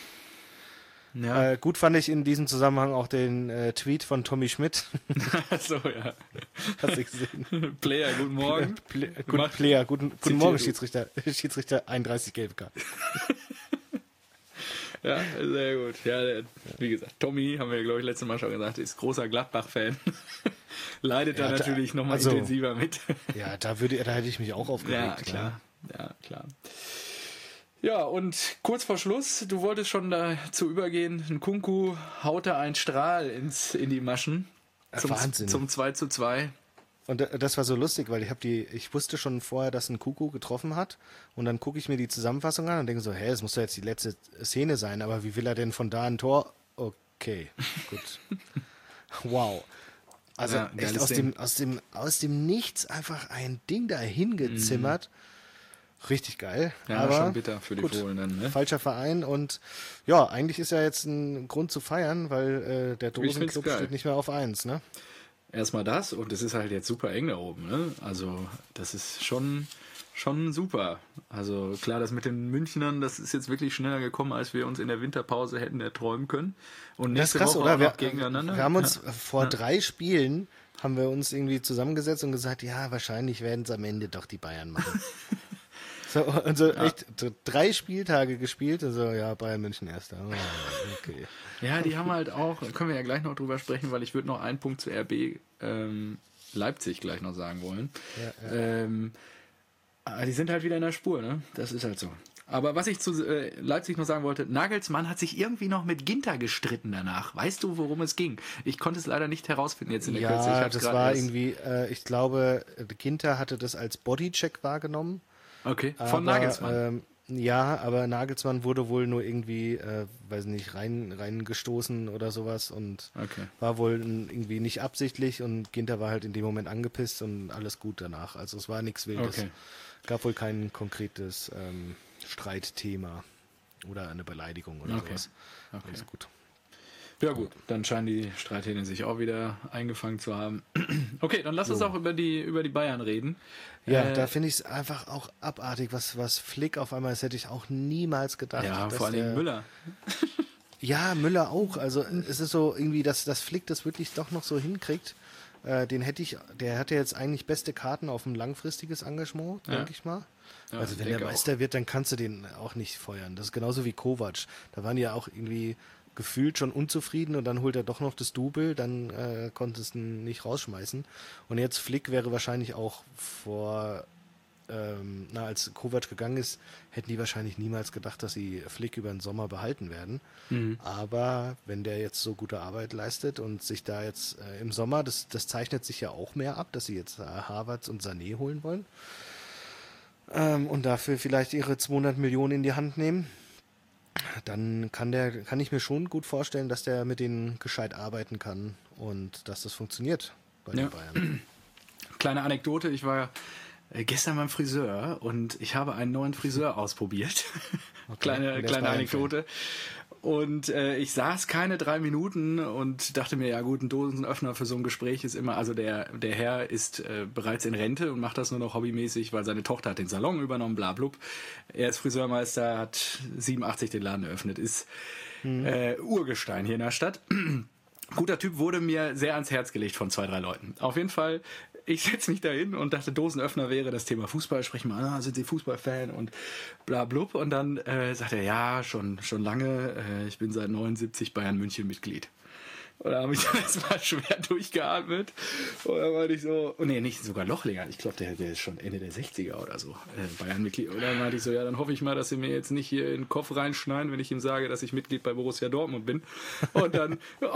Ja. Äh, gut fand ich in diesem Zusammenhang auch den äh, Tweet von Tommy Schmidt. so, ja. Hast du gesehen? Player, guten Morgen. Ple guten Mach- Player, guten, guten Zitiere Morgen, du. Schiedsrichter. Schiedsrichter einunddreißig gelbe Karten. Ja, sehr gut. Ja, der, wie gesagt, Tommy, haben wir, glaube ich, letztes Mal schon gesagt, ist großer Gladbach-Fan. Leidet Ja, da da- natürlich nochmal also- intensiver mit. Ja, da würde, da hätte ich mich auch aufgeregt. Ja, klar. Ja, klar. Ja, und kurz vor Schluss, du wolltest schon dazu übergehen, ein Kunku haut da einen Strahl ins, in die Maschen. Zum, Wahnsinn. zum zwei zu zwei. Und da- das war so lustig, weil ich habe die, ich wusste schon vorher, dass ein Kuckuck getroffen hat. Und dann gucke ich mir die Zusammenfassung an und denke so, hä, das muss doch jetzt die letzte Szene sein, aber wie will er denn von da ein Tor? Okay, gut. Wow. Also Ja, echt geiles aus Ding. dem, aus, dem, aus dem Nichts einfach ein Ding dahin gezimmert. Richtig geil. Ja, aber schon bitter für die gut, Fohlen dann, ne? falscher Verein und ja, eigentlich ist ja jetzt ein Grund zu feiern, weil äh, der find's Dosenclub geil. steht nicht mehr auf eins, ne? Erstmal das und es ist halt jetzt super eng da oben, ne? Also, das ist schon, schon super. Also, klar, das mit den Münchnern, das ist jetzt wirklich schneller gekommen, als wir uns in der Winterpause hätten erträumen können. Und Das ist nächste krass, Woche oder? auch Wir, noch gegeneinander. wir haben uns Ja. vor Ja. drei Spielen haben wir uns irgendwie zusammengesetzt und gesagt, ja, wahrscheinlich werden es am Ende doch die Bayern machen. so, und so echt so drei Spieltage gespielt und so, ja, Bayern München erster. Oh, okay. Ja, die haben halt auch, können wir ja gleich noch drüber sprechen, weil ich würde noch einen Punkt zu R B ähm, Leipzig gleich noch sagen wollen. Ja, ja. Ähm, aber die sind halt wieder in der Spur, ne? Das ist halt so. Aber was ich zu äh, Leipzig noch sagen wollte, Nagelsmann hat sich irgendwie noch mit Ginter gestritten danach. Weißt du, worum es ging? Ich konnte es leider nicht herausfinden jetzt in der Kürze. Ja, das war irgendwie, äh, ich glaube, Ginter hatte das als Bodycheck wahrgenommen. Okay, von aber, Nagelsmann. Ähm, ja, aber Nagelsmann wurde wohl nur irgendwie, äh, weiß nicht, rein reingestoßen oder sowas und Okay. war wohl n- irgendwie nicht absichtlich und Ginter war halt in dem Moment angepisst und alles gut danach. Also es war nichts Wildes. Okay. Gab wohl kein konkretes ähm, Streitthema oder eine Beleidigung oder Okay. sowas. Okay. Alles gut. Ja gut, dann scheinen die Streithähne sich auch wieder eingefangen zu haben. Okay, dann lass uns So. auch über die, über die Bayern reden. Ja, Äh, da finde ich es einfach auch abartig, was, was Flick auf einmal, das hätte ich auch niemals gedacht. Ja, dass vor allem der- Müller. Ja, Müller auch. Also es ist so irgendwie, dass, dass Flick das wirklich doch noch so hinkriegt. Äh, den hätte ich, der hatte jetzt eigentlich beste Karten auf ein langfristiges Engagement, Ja. denke ich mal. Ja, also wenn denke der auch. Meister wird, dann kannst du den auch nicht feuern. Das ist genauso wie Kovac. Da waren die ja auch irgendwie gefühlt schon unzufrieden und dann holt er doch noch das Double, dann äh, konntest du ihn nicht rausschmeißen. Und jetzt Flick wäre wahrscheinlich auch vor, ähm, na, als Kovac gegangen ist, hätten die wahrscheinlich niemals gedacht, dass sie Flick über den Sommer behalten werden. Mhm. Aber wenn der jetzt so gute Arbeit leistet und sich da jetzt äh, im Sommer, das, das zeichnet sich ja auch mehr ab, dass sie jetzt äh, Havertz und Sané holen wollen ähm, und dafür vielleicht ihre zweihundert Millionen in die Hand nehmen, dann kann der, kann ich mir schon gut vorstellen, dass der mit denen gescheit arbeiten kann und dass das funktioniert bei Ja. den Bayern. Kleine Anekdote, ich war äh, gestern beim Friseur und ich habe einen neuen Friseur ausprobiert. kleine Und der ist kleine Bayern-Fan. Anekdote. Und äh, ich saß keine drei Minuten und dachte mir, ja gut, ein Dosenöffner für so ein Gespräch ist immer, also der, der Herr ist äh, bereits in Rente und macht das nur noch hobbymäßig, weil seine Tochter hat den Salon übernommen, bla blub. Er ist Friseurmeister, hat siebenundachtzig den Laden eröffnet, ist äh, Urgestein hier in der Stadt. Guter Typ, wurde mir sehr ans Herz gelegt von zwei, drei Leuten. Auf jeden Fall, ich setze mich da hin und dachte, Dosenöffner wäre das Thema Fußball. Sprechen wir an, ah, sind Sie Fußballfan und bla blub. Und dann äh, sagt er, ja, schon, schon lange, äh, ich bin seit neunundsiebzig Bayern München Mitglied. Und da habe ich dann erstmal schwer durchgeatmet. Und dann meinte ich so, oh nee, nicht sogar noch länger. Ich glaube, der, der ist schon Ende der sechziger oder so, äh, Bayern-Mitglied. Und dann meinte ich so, ja, dann hoffe ich mal, dass sie mir jetzt nicht hier in den Kopf reinschneiden, wenn ich ihm sage, dass ich Mitglied bei Borussia Dortmund bin. Und dann,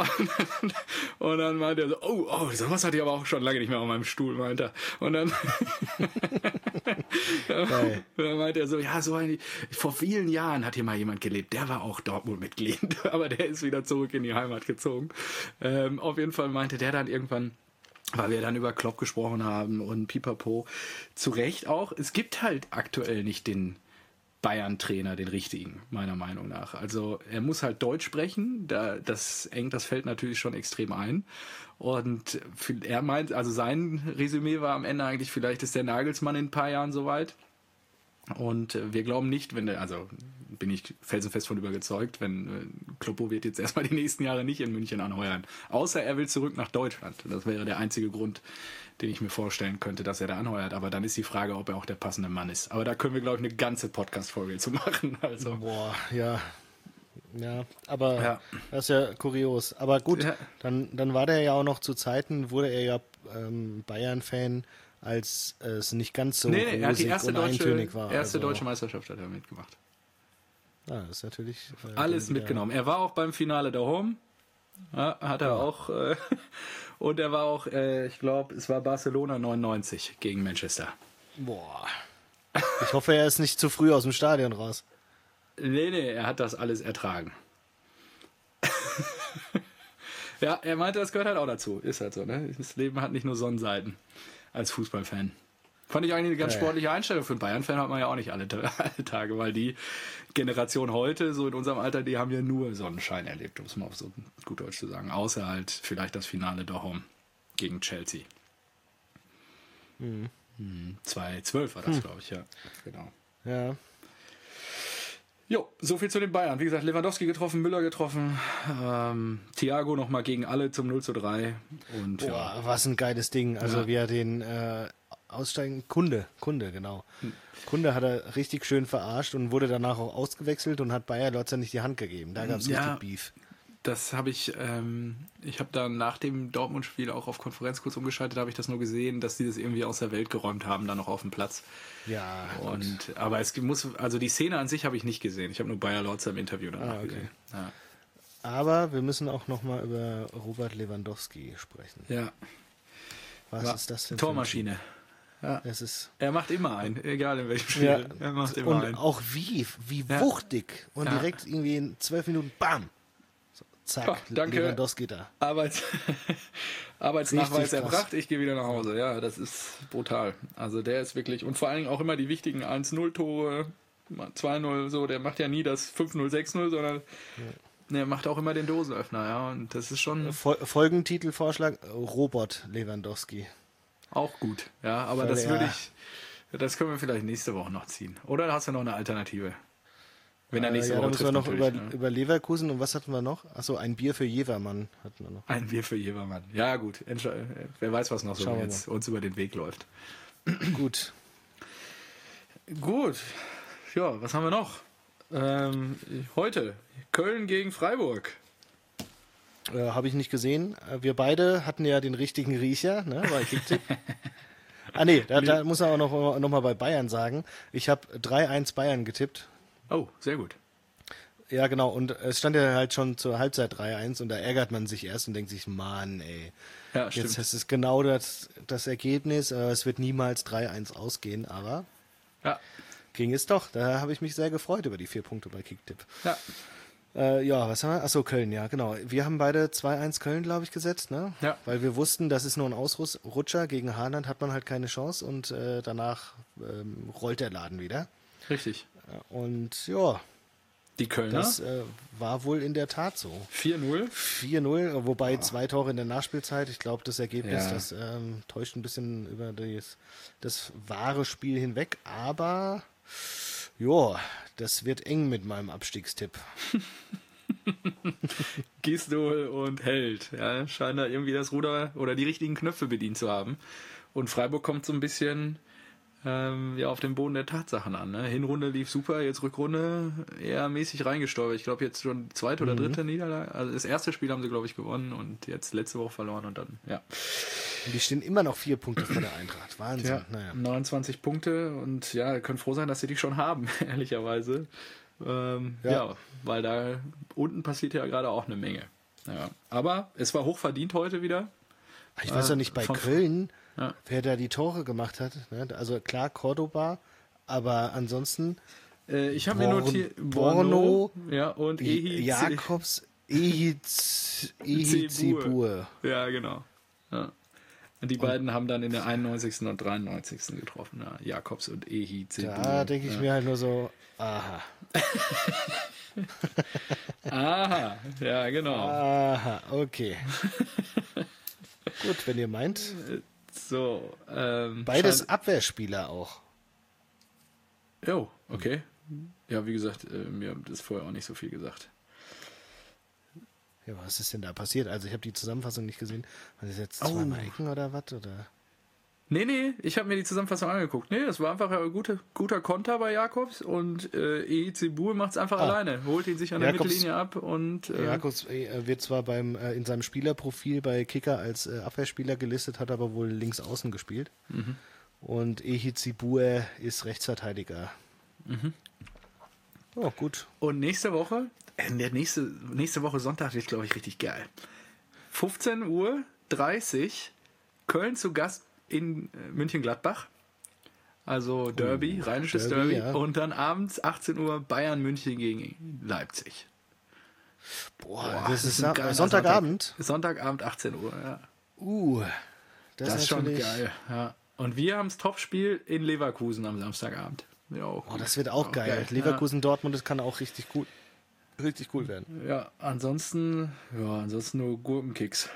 und dann meinte er so, oh, oh, sowas hatte ich aber auch schon lange nicht mehr auf meinem Stuhl, meinte er. Und dann, Geil. dann meinte er so, ja, so ein, vor vielen Jahren hat hier mal jemand gelebt, der war auch Dortmund-Mitglied, aber der ist wieder zurück in die Heimat gezogen. Ähm, auf jeden Fall meinte der dann irgendwann, weil wir dann über Klopp gesprochen haben und Pipapo, zu Recht auch, es gibt halt aktuell nicht den Bayern-Trainer, den richtigen, meiner Meinung nach. Also er muss halt Deutsch sprechen, da, das engt das Feld natürlich schon extrem ein. Und er meint, also sein Resümee war am Ende eigentlich, vielleicht ist der Nagelsmann in ein paar Jahren soweit. Und äh, wir glauben nicht, wenn der, also bin ich felsenfest von überzeugt, wenn äh, Kloppo wird jetzt erstmal die nächsten Jahre nicht in München anheuern. Außer er will zurück nach Deutschland. Das wäre der einzige Grund, den ich mir vorstellen könnte, dass er da anheuert. Aber dann ist die Frage, ob er auch der passende Mann ist. Aber da können wir, glaube ich, eine ganze Podcast-Folge zu machen. Also, Boah, ja. Ja, aber Ja. das ist ja kurios. Aber gut, Ja. dann, dann war der ja auch noch zu Zeiten, wurde er ja ähm, Bayern-Fan, als es nicht ganz so nee, nee, er hat die rosig erste, und deutsche, eintönig war. erste also, deutsche Meisterschaft hat er mitgemacht. Ja, das ist natürlich äh, Alles wieder- mitgenommen. Er war auch beim Finale da Home. Ja, hat er auch. Äh, und er war auch, äh, ich glaube, es war Barcelona neunundneunzig gegen Manchester. Boah. Ich hoffe, er ist nicht zu früh aus dem Stadion raus. Nee, nee, er hat das alles ertragen. Ja, er meinte, das gehört halt auch dazu. Ist halt so, ne? Das Leben hat nicht nur Sonnenseiten als Fußballfan. Fand ich eigentlich eine ganz Ja, ja. sportliche Einstellung. Für einen Bayern-Fan hat man ja auch nicht alle, alle Tage, weil die Generation heute, so in unserem Alter, die haben ja nur Sonnenschein erlebt, um es mal auf so gut Deutsch zu sagen. Außer halt vielleicht das Finale daheim gegen Chelsea. Mhm. Hm, zweitausendzwölf war das, glaube ich, ja. Genau. Ja. Jo, so viel zu den Bayern. Wie gesagt, Lewandowski getroffen, Müller getroffen, ähm, Thiago nochmal gegen alle zum null zu drei. Und Boah, ja, was ein geiles Ding. Also Ja. wie er den äh, aussteigen, Kunde, Kunde, genau. Hm. Kunde hat er richtig schön verarscht und wurde danach auch ausgewechselt und hat Bayer Lotzer nicht die Hand gegeben. Da gab es Ja. richtig Beef. das habe ich, ähm, ich habe dann nach dem Dortmund-Spiel auch auf Konferenz kurz umgeschaltet, habe ich das nur gesehen, dass die das irgendwie aus der Welt geräumt haben, dann noch auf dem Platz. Ja, und aber es muss, also die Szene an sich habe ich nicht gesehen. Ich habe nur Bayer Lorzer im Interview danach Ah, okay. gesehen. Ja. Aber wir müssen auch nochmal über Robert Lewandowski sprechen. ja. Was War ist das denn? Tormaschine. Ja. Es ist Er macht immer ein, egal in welchem Spiel. ja, Er macht immer und ein. auch wie, wie Ja. wuchtig und Ja. direkt irgendwie in zwölf Minuten, bam, so, zack, Ja, danke. Lewandowski da. Arbeits Arbeitsnachweis Richtig krass. erbracht, ich gehe wieder nach Hause. Ja, das ist brutal. Also der ist wirklich, und vor allen Dingen auch immer die wichtigen eins null Tore, zwei null, so, der macht ja nie das fünf null, sechs null, sondern der macht auch immer den Dosenöffner, ja, und das ist schon Fol Folgentitelvorschlag, Robert Lewandowski. auch gut, ja, aber Weil das er- würde ich, das können wir vielleicht nächste Woche noch ziehen. Oder hast du noch eine Alternative? Wenn er Äh, nächste ja, da Woche müssen wir trifft, noch über, natürlich, ne? über Leverkusen und was hatten wir noch? Achso, ein Bier für Jevermann hatten wir noch. Ein Bier für Jevermann. Ja, gut, Entsche- wer weiß, was noch so Schauen wir jetzt uns über den Weg läuft. Gut. Gut. Ja, was haben wir noch? Ähm, heute Köln gegen Freiburg. Äh, Habe ich nicht gesehen. Äh, Wir beide hatten ja den richtigen Riecher, ne, bei Kicktipp. Ah nee, da, da muss man auch noch, noch mal bei Bayern sagen. Ich habe drei eins Bayern getippt. Oh, sehr gut. Ja, genau. Und es stand ja halt schon zur Halbzeit drei eins und da ärgert man sich erst und denkt sich, Mann, ey. Ja, stimmt. Jetzt ist es genau das, das Ergebnis. Äh, Es wird niemals drei eins ausgehen, aber Ja, ging es doch. Da habe ich mich sehr gefreut über die vier Punkte bei Kicktipp. ja, Äh, ja, was haben wir? Achso, Köln, ja, genau. Wir haben beide zwei eins Köln, glaube ich, gesetzt, ne? Ja. Weil wir wussten, das ist nur ein Ausrutscher. Gegen Haaland hat man halt keine Chance und äh, danach ähm, rollt der Laden wieder. richtig. Und ja, Die Kölner das äh, war wohl in der Tat so. vier null. vier null, wobei zwei Tore in der Nachspielzeit. Ich glaube, das Ergebnis, Ja. das ähm, täuscht ein bisschen über das, das wahre Spiel hinweg. Aber ja, das wird eng mit meinem Abstiegstipp. Gisdol und Held. Ja, scheinen da irgendwie das Ruder oder die richtigen Knöpfe bedient zu haben. Und Freiburg kommt so ein bisschen ähm, ja, auf den Boden der Tatsachen an. Ne? Hinrunde lief super, jetzt Rückrunde eher mäßig reingesteuert. Ich glaube jetzt schon zweite oder dritte Niederlage. Also das erste Spiel haben sie, glaube ich, gewonnen und jetzt letzte Woche verloren und dann, ja. Und die stehen immer noch vier Punkte vor der Eintracht. Wahnsinn. Ja, Naja. neunundzwanzig Punkte und ja, können froh sein, dass sie die schon haben, ehrlicherweise. Ähm, ja. Ja. weil da unten passiert ja gerade auch eine Menge. Ja. Aber es war hoch verdient heute wieder. Ich weiß doch nicht bei von- Köln, Ja. wer da die Tore gemacht hat. Ne? Also klar, Cordoba, aber ansonsten Äh, ich habe mir Born- notiert Borno, ja, und Ehi Jakobs Ehiz- Ehizibur. Ja, genau. Ja. Und die beiden haben dann in der einundneunzigsten und dreiundneunzigsten getroffen. Ja. Jakobs und Ehi Da denke ich mir halt nur so, aha, Aha, ja, genau. aha, okay. Gut, wenn ihr meint. So, ähm, Beides scheint- Abwehrspieler auch. Jo, okay. Ja, wie gesagt, äh, mir hat das vorher auch nicht so viel gesagt. Ja, was ist denn da passiert? Also ich habe die Zusammenfassung nicht gesehen. War das jetzt Oh. zweimal Ecken oder was? Oder? Nee, nee, ich habe mir die Zusammenfassung angeguckt. Nee, das war einfach ein guter, guter Konter bei Jakobs und äh, Ehizibur macht es einfach Ah. alleine. Holt ihn sich an der Jakobs- Mittellinie ab und äh, Jakobs äh, wird zwar beim äh, in seinem Spielerprofil bei Kicker als äh, Abwehrspieler gelistet, hat aber wohl links außen gespielt. Mhm. Und Ehizibur ist Rechtsverteidiger. Mhm. Oh, gut. Und nächste Woche, äh, der nächste, nächste Woche Sonntag wird, glaube ich, richtig geil. fünfzehn Uhr dreißig, Köln zu Gast in äh, München-Gladbach. Also Derby, rheinisches Derby, Derby. ja. Und dann abends achtzehn Uhr Bayern-München gegen Leipzig. Boah, Boah, das ist ein Sa- geiler Sonntagabend. Sonntag, Sonntagabend achtzehn Uhr, ja. Uh, das, Das, ist ist schon natürlich, geil. Ja. Und wir haben das Topspiel in Leverkusen am Samstagabend. Ja, auch Oh, gut. das wird auch geil. Leverkusen, Dortmund, das kann auch richtig cool, richtig cool werden. Ja. ja, ansonsten, ja, ansonsten nur Gurkenkicks.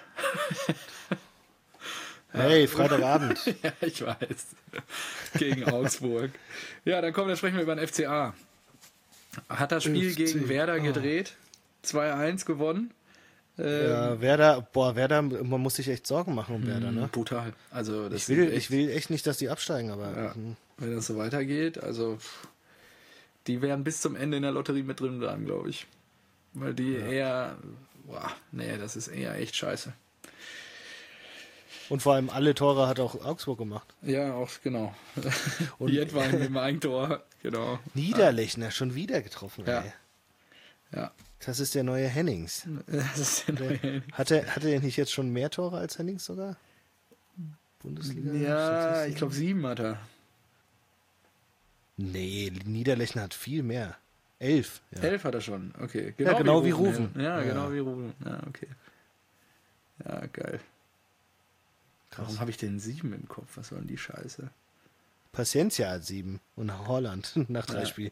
Hey, Freitagabend. Ja, ich weiß. Gegen Augsburg. Ja, dann komm, dann sprechen wir über den F C A. Hat das Spiel F C A. gegen Werder gedreht. zwei eins gewonnen. Ähm, Ja, Werder, boah, Werder, man muss sich echt Sorgen machen um Werder, ne? Brutal. Also das Ich will, ist echt, ich will echt nicht, dass die absteigen, aber ja, hm, wenn das so weitergeht, also pff, die werden bis zum Ende in der Lotterie mit drin bleiben, glaube ich. weil die ja. eher, boah, nee, das ist eher echt scheiße. Und vor allem alle Tore hat auch Augsburg gemacht. Ja, auch, genau. Und Jedwein mit dem Eigentor, genau. Niederlechner, schon wieder getroffen, ja. ey. Ja. Das ist der neue Hennings. Das ist der neue Hennings. Hat er, hat er nicht jetzt schon mehr Tore als Hennings sogar? Bundesliga? Ja, ich glaube sieben hat er. Nee, Niederlechner hat viel mehr. Elf. Ja. Elf hat er schon, okay. Genau, ja, genau wie Rufen. Wie Rufen. Ja, genau ja. wie Rufen. Ja, okay. Ja, geil. Krass. Warum habe ich denn sieben im Kopf? Was soll denn die Scheiße? Paciencia hat sieben und Holland nach drei ja. Spielen.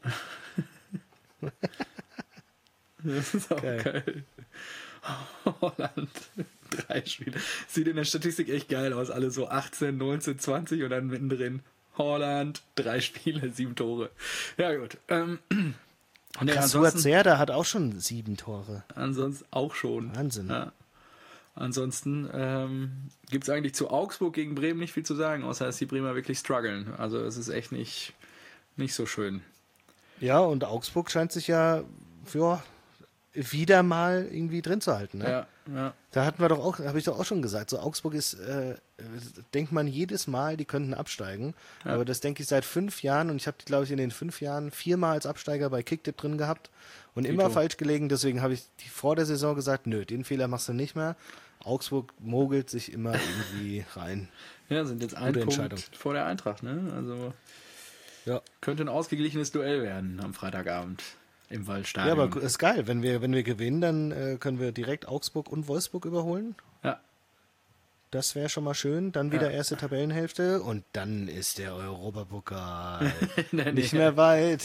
Das ist auch geil. geil. Holland, drei Spiele. Sieht in der Statistik echt geil aus. Alle so achtzehn, neunzehn, zwanzig und dann mittendrin Holland, drei Spiele, sieben Tore. Ja, gut. Ähm, und der Suazerda hat auch schon sieben Tore. Ansonsten auch schon. Wahnsinn. Ja. Ansonsten ähm, gibt es eigentlich zu Augsburg gegen Bremen nicht viel zu sagen, außer dass die Bremer wirklich strugglen. Also es ist echt nicht, nicht so schön. Ja, und Augsburg scheint sich ja für wieder mal irgendwie drin zu halten. Ne? Ja, ja. Da hatten wir doch auch, habe ich doch auch schon gesagt, so Augsburg ist, äh, denkt man jedes Mal, die könnten absteigen. Ja. Aber das denke ich seit fünf Jahren und ich habe die, glaube ich, in den fünf Jahren viermal als Absteiger bei Kicktipp drin gehabt und Tito. Immer falsch gelegen. Deswegen habe ich die vor der Saison gesagt, nö, den Fehler machst du nicht mehr. Augsburg mogelt sich immer irgendwie rein. Ja, sind jetzt ein Punkt vor der Eintracht, ne? Also ja. Könnte ein ausgeglichenes Duell werden am Freitagabend im Waldstadion. Ja, aber ist geil. Wenn wir, wenn wir gewinnen, dann äh, können wir direkt Augsburg und Wolfsburg überholen. Ja. Das wäre schon mal schön. Dann wieder ja. erste Tabellenhälfte und dann ist der Europapokal nee, nicht nee. mehr weit.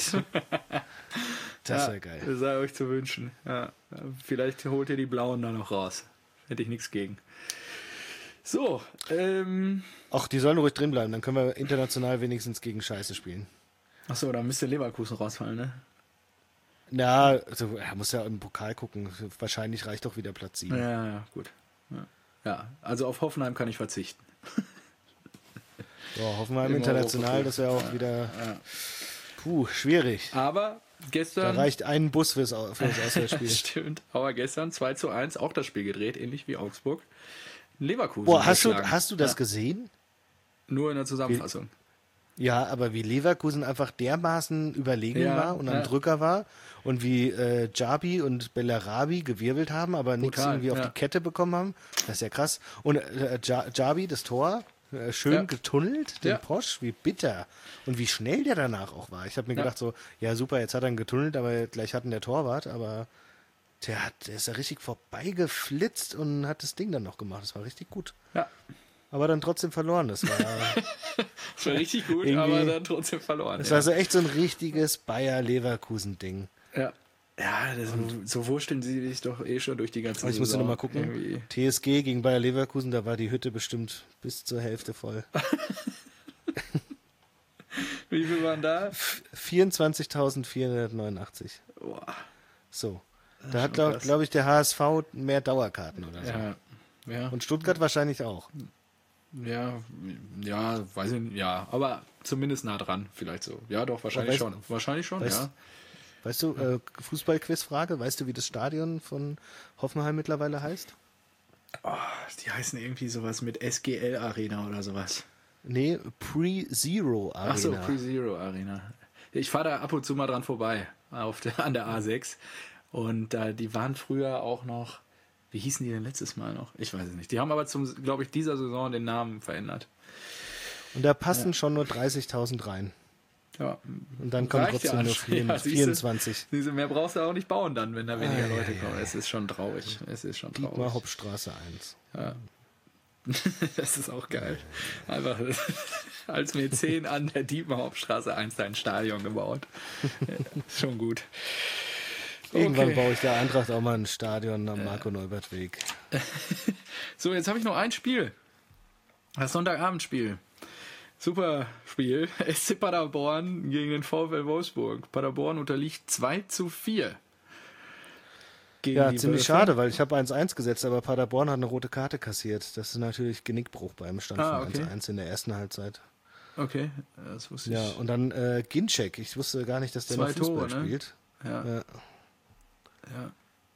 Das wäre ja, geil. Das sei euch zu wünschen. Ja. Vielleicht holt ihr die Blauen da noch raus. Hätte ich nichts gegen. So, ähm. Ach, die sollen ruhig drin bleiben. Dann können wir international wenigstens gegen Scheiße spielen. Achso, da müsste Leverkusen rausfallen, ne? Na, also, er muss ja im Pokal gucken. Wahrscheinlich reicht doch wieder Platz sieben. Ja, ja, gut. Ja, ja, also auf Hoffenheim kann ich verzichten. So, Hoffenheim international, das wäre auch ja, wieder ja. Puh, schwierig. Aber gestern... Da reicht ein Bus fürs, fürs Auswärtsspiel. Stimmt, aber gestern zwei zu eins auch das Spiel gedreht, ähnlich wie Augsburg. Leverkusen. Boah, hast du, hast du das ja. gesehen? Nur in der Zusammenfassung. Wie, ja, aber wie Leverkusen einfach dermaßen überlegen ja, war und am ja. Drücker war und wie äh, Djabi und Bellarabi gewirbelt haben, aber nichts irgendwie auf ja. die Kette bekommen haben. Das ist ja krass. Und äh, Djabi, das Tor, äh, schön ja. getunnelt, den ja. Posch, wie bitter. Und wie schnell der danach auch war. Ich habe mir ja. gedacht so, ja super, jetzt hat er ihn getunnelt, aber gleich hatten der Torwart, aber der, hat, der ist ja richtig vorbeigeflitzt und hat das Ding dann noch gemacht. Das war richtig gut. Ja. Aber dann trotzdem verloren. Das war, das war richtig gut, aber dann trotzdem verloren. Das ja. war so echt so ein richtiges Bayer-Leverkusen-Ding. Ja. Ja, das, so wursteln sie sich doch eh schon durch die ganze Saison. Ich musste nochmal gucken. Irgendwie. T S G gegen Bayer Leverkusen, da war die Hütte bestimmt bis zur Hälfte voll. Wie viel waren da? vierundzwanzigtausendvierhundertneunundachtzig. Boah. So. Da hat, glaube glaub ich, der H S V mehr Dauerkarten oder so. Ja. Ja. Und Stuttgart wahrscheinlich auch. Ja, ja, weiß ich nicht, ja, aber zumindest nah dran, vielleicht so. Ja, doch, wahrscheinlich weißt, schon. Wahrscheinlich schon, weißt, ja. Weißt du, äh, Fußballquizfrage, weißt du, wie das Stadion von Hoffenheim mittlerweile heißt? Oh, die heißen irgendwie sowas mit S G L Arena oder sowas. Nee, Pre-Zero Arena. Ach so, Pre-Zero Arena. Ich fahre da ab und zu mal dran vorbei, auf der, an der A sechs. Und äh, die waren früher auch noch, wie hießen die denn letztes Mal noch? Ich weiß es nicht. Die haben aber, zum, glaube ich, dieser Saison den Namen verändert. Und da passen ja. schon nur dreißigtausend rein. Ja. Und dann kommen trotzdem ja nur vierundzwanzig. Diese, mehr brauchst du auch nicht bauen dann, wenn da weniger ah, Leute ja, kommen. Ja. Es ist schon traurig. Es ist schon traurig. Dietmar Hauptstraße eins. Ja. Das ist auch geil. Einfach als Mäzen an der Dietmar Hauptstraße eins dein Stadion gebaut. Schon gut. Irgendwann okay. baue ich der Eintracht auch mal ein Stadion am Marco-Neubert-Weg. So, jetzt habe ich noch ein Spiel. Das Sonntagabendspiel. Super Spiel. S C Paderborn gegen den VfL Wolfsburg. Paderborn unterliegt zwei zu vier. Ja, ziemlich Wölfe. Schade, weil ich habe eins eins gesetzt, aber Paderborn hat eine rote Karte kassiert. Das ist natürlich Genickbruch beim Stand ah, von okay. eins eins in der ersten Halbzeit. Okay, das wusste ich. Ja, und dann äh, Ginczek. Ich wusste gar nicht, dass der Zwei noch Fußball Tore, ne? spielt. Ja. ja. Ja.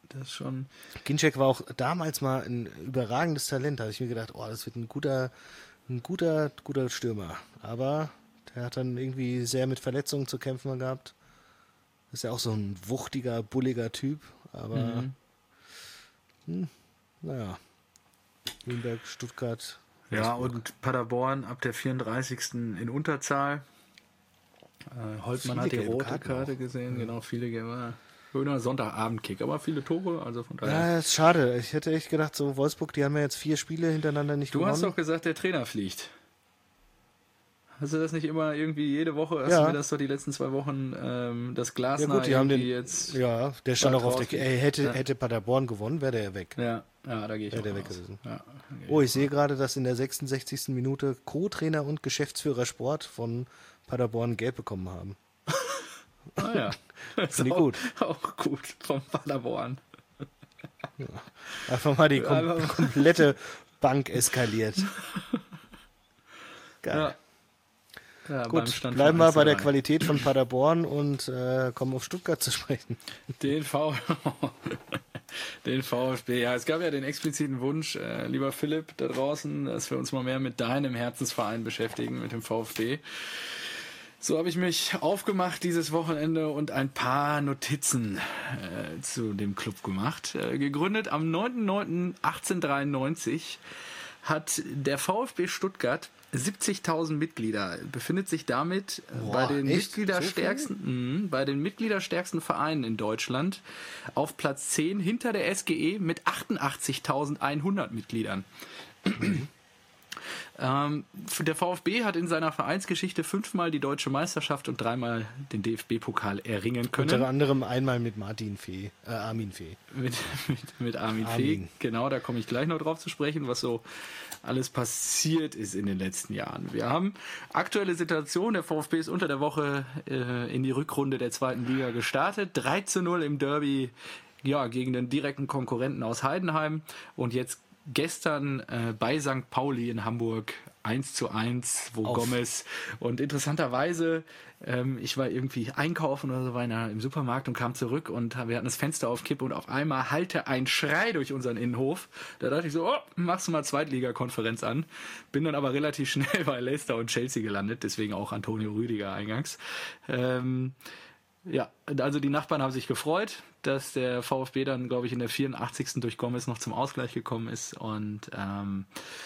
das ist schon... Ginczek war auch damals mal ein überragendes Talent. Da habe ich mir gedacht, oh, das wird ein guter, ein guter, guter Stürmer. Aber der hat dann irgendwie sehr mit Verletzungen zu kämpfen gehabt. Ist ja auch so ein wuchtiger, bulliger Typ. Aber, Mhm. hm, naja, Nürnberg, Stuttgart. Ja, und Paderborn ab der vierunddreißigsten in Unterzahl. Äh, Holtmann Viele hat die gelbe rote Karten Karte auch. gesehen, genau, viele gelbe. Schöner Sonntagabendkick, aber viele Tore, also von daher. Ja, ist schade. Ich hätte echt gedacht, so Wolfsburg, die haben ja jetzt vier Spiele hintereinander nicht Du gewonnen. hast doch gesagt, der Trainer fliegt. Hast du das nicht immer irgendwie jede Woche? Hast Ja. du mir das doch die letzten zwei Wochen, ähm, das Glas Ja gut, die haben den, jetzt... ja, der stand weit auch auf der, rausgeht. ey, hätte, Ja. hätte Paderborn gewonnen, wäre der ja weg. Ja, ja, da gehe ich Wäre auch der weg raus. gewesen. Ja, da gehe Oh, ich sehe gerade, dass in der sechsundsechzigsten Minute Co-Trainer und Geschäftsführer Sport von Paderborn Gelb bekommen haben. Ah ja. Das ist Finde ich auch, gut. auch gut vom Paderborn. Einfach mal die kom Einfach- komplette Bank eskaliert. Geil. Ja. Ja, beim Gut, Stand bleiben von wir eins zu bei der drei. Qualität von Paderborn und äh, kommen auf Stuttgart zu sprechen. Den V den VfB. Ja, es gab ja den expliziten Wunsch, äh, lieber Philipp da draußen, dass wir uns mal mehr mit deinem Herzensverein beschäftigen, mit dem VfB. So habe ich mich aufgemacht dieses Wochenende und ein paar Notizen äh, zu dem Club gemacht. Äh, gegründet am neunten neunten achtzehnhundertdreiundneunzig hat der VfB Stuttgart siebzigtausend Mitglieder, befindet sich damit äh, Boah, bei den echt? Mitgliederstärksten, mh, bei den Mitgliederstärksten Vereinen in Deutschland auf Platz zehn hinter der S G E mit achtundachtzigtausendeinhundert Mitgliedern. Ähm, der VfB hat in seiner Vereinsgeschichte fünfmal die deutsche Meisterschaft und dreimal den D F B-Pokal erringen können. Unter anderem einmal mit Martin Fee, äh, Armin Fee. Mit, mit, mit Armin, Armin. Fee. Genau, da komme ich gleich noch drauf zu sprechen, was so alles passiert ist in den letzten Jahren. Wir haben aktuelle Situation, der VfB ist unter der Woche äh, in die Rückrunde der zweiten Liga gestartet. drei zu null im Derby, ja, gegen den direkten Konkurrenten aus Heidenheim und jetzt gestern äh, bei Sankt Pauli in Hamburg eins zu eins, wo Auf. Gomez und interessanterweise, ähm, ich war irgendwie einkaufen oder so, war in der, im Supermarkt und kam zurück und wir hatten das Fenster auf Kipp und auf einmal hallte ein Schrei durch unseren Innenhof. Da dachte ich so, oh, machst du mal Zweitliga-Konferenz an. Bin dann aber relativ schnell bei Leicester und Chelsea gelandet, deswegen auch Antonio Rüdiger eingangs. Ähm, Ja, also die Nachbarn haben sich gefreut, dass der VfB dann, glaube ich, in der vierundachtzigsten durch Gomez noch zum Ausgleich gekommen ist. Und ähm,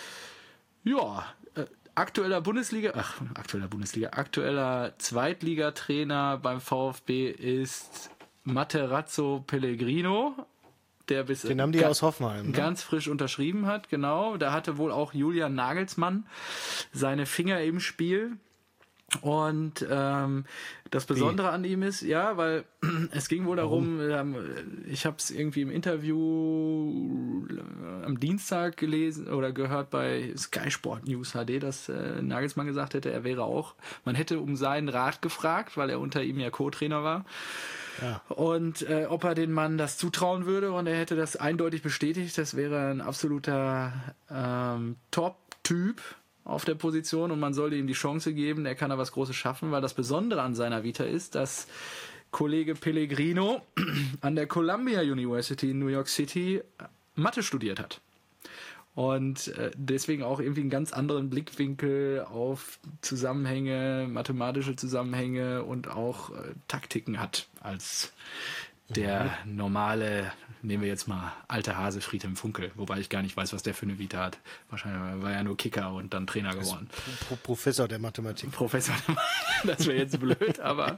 ja, äh, aktueller Bundesliga, ach, aktueller Bundesliga, aktueller Zweitligatrainer beim VfB ist Materazzo Pellegrino, der bis Den haben die ga- aus Hoffenheim. Ne? ganz frisch unterschrieben hat, genau. Da hatte wohl auch Julian Nagelsmann seine Finger im Spiel. Und ähm, das Besondere an ihm ist, ja, weil es ging wohl darum, ähm, ich habe es irgendwie im Interview äh, am Dienstag gelesen oder gehört bei Sky Sport News H D, dass äh, Nagelsmann gesagt hätte, er wäre auch, man hätte um seinen Rat gefragt, weil er unter ihm ja Co-Trainer war. Ja. Und äh, ob er den Mann das zutrauen würde, und er hätte das eindeutig bestätigt, das wäre ein absoluter ähm, Top-Typ auf der Position und man sollte ihm die Chance geben, er kann da was Großes schaffen, weil das Besondere an seiner Vita ist, dass Kollege Pellegrino an der Columbia University in New York City Mathe studiert hat. Und äh, deswegen auch irgendwie einen ganz anderen Blickwinkel auf Zusammenhänge, mathematische Zusammenhänge und auch äh, Taktiken hat als der normale, nehmen wir jetzt mal alte Hase Friedhelm Funkel, wobei ich gar nicht weiß, was der für eine Vita hat. Wahrscheinlich war er nur Kicker und dann Trainer geworden. Pro Professor der Mathematik. Professor, das wäre jetzt blöd, aber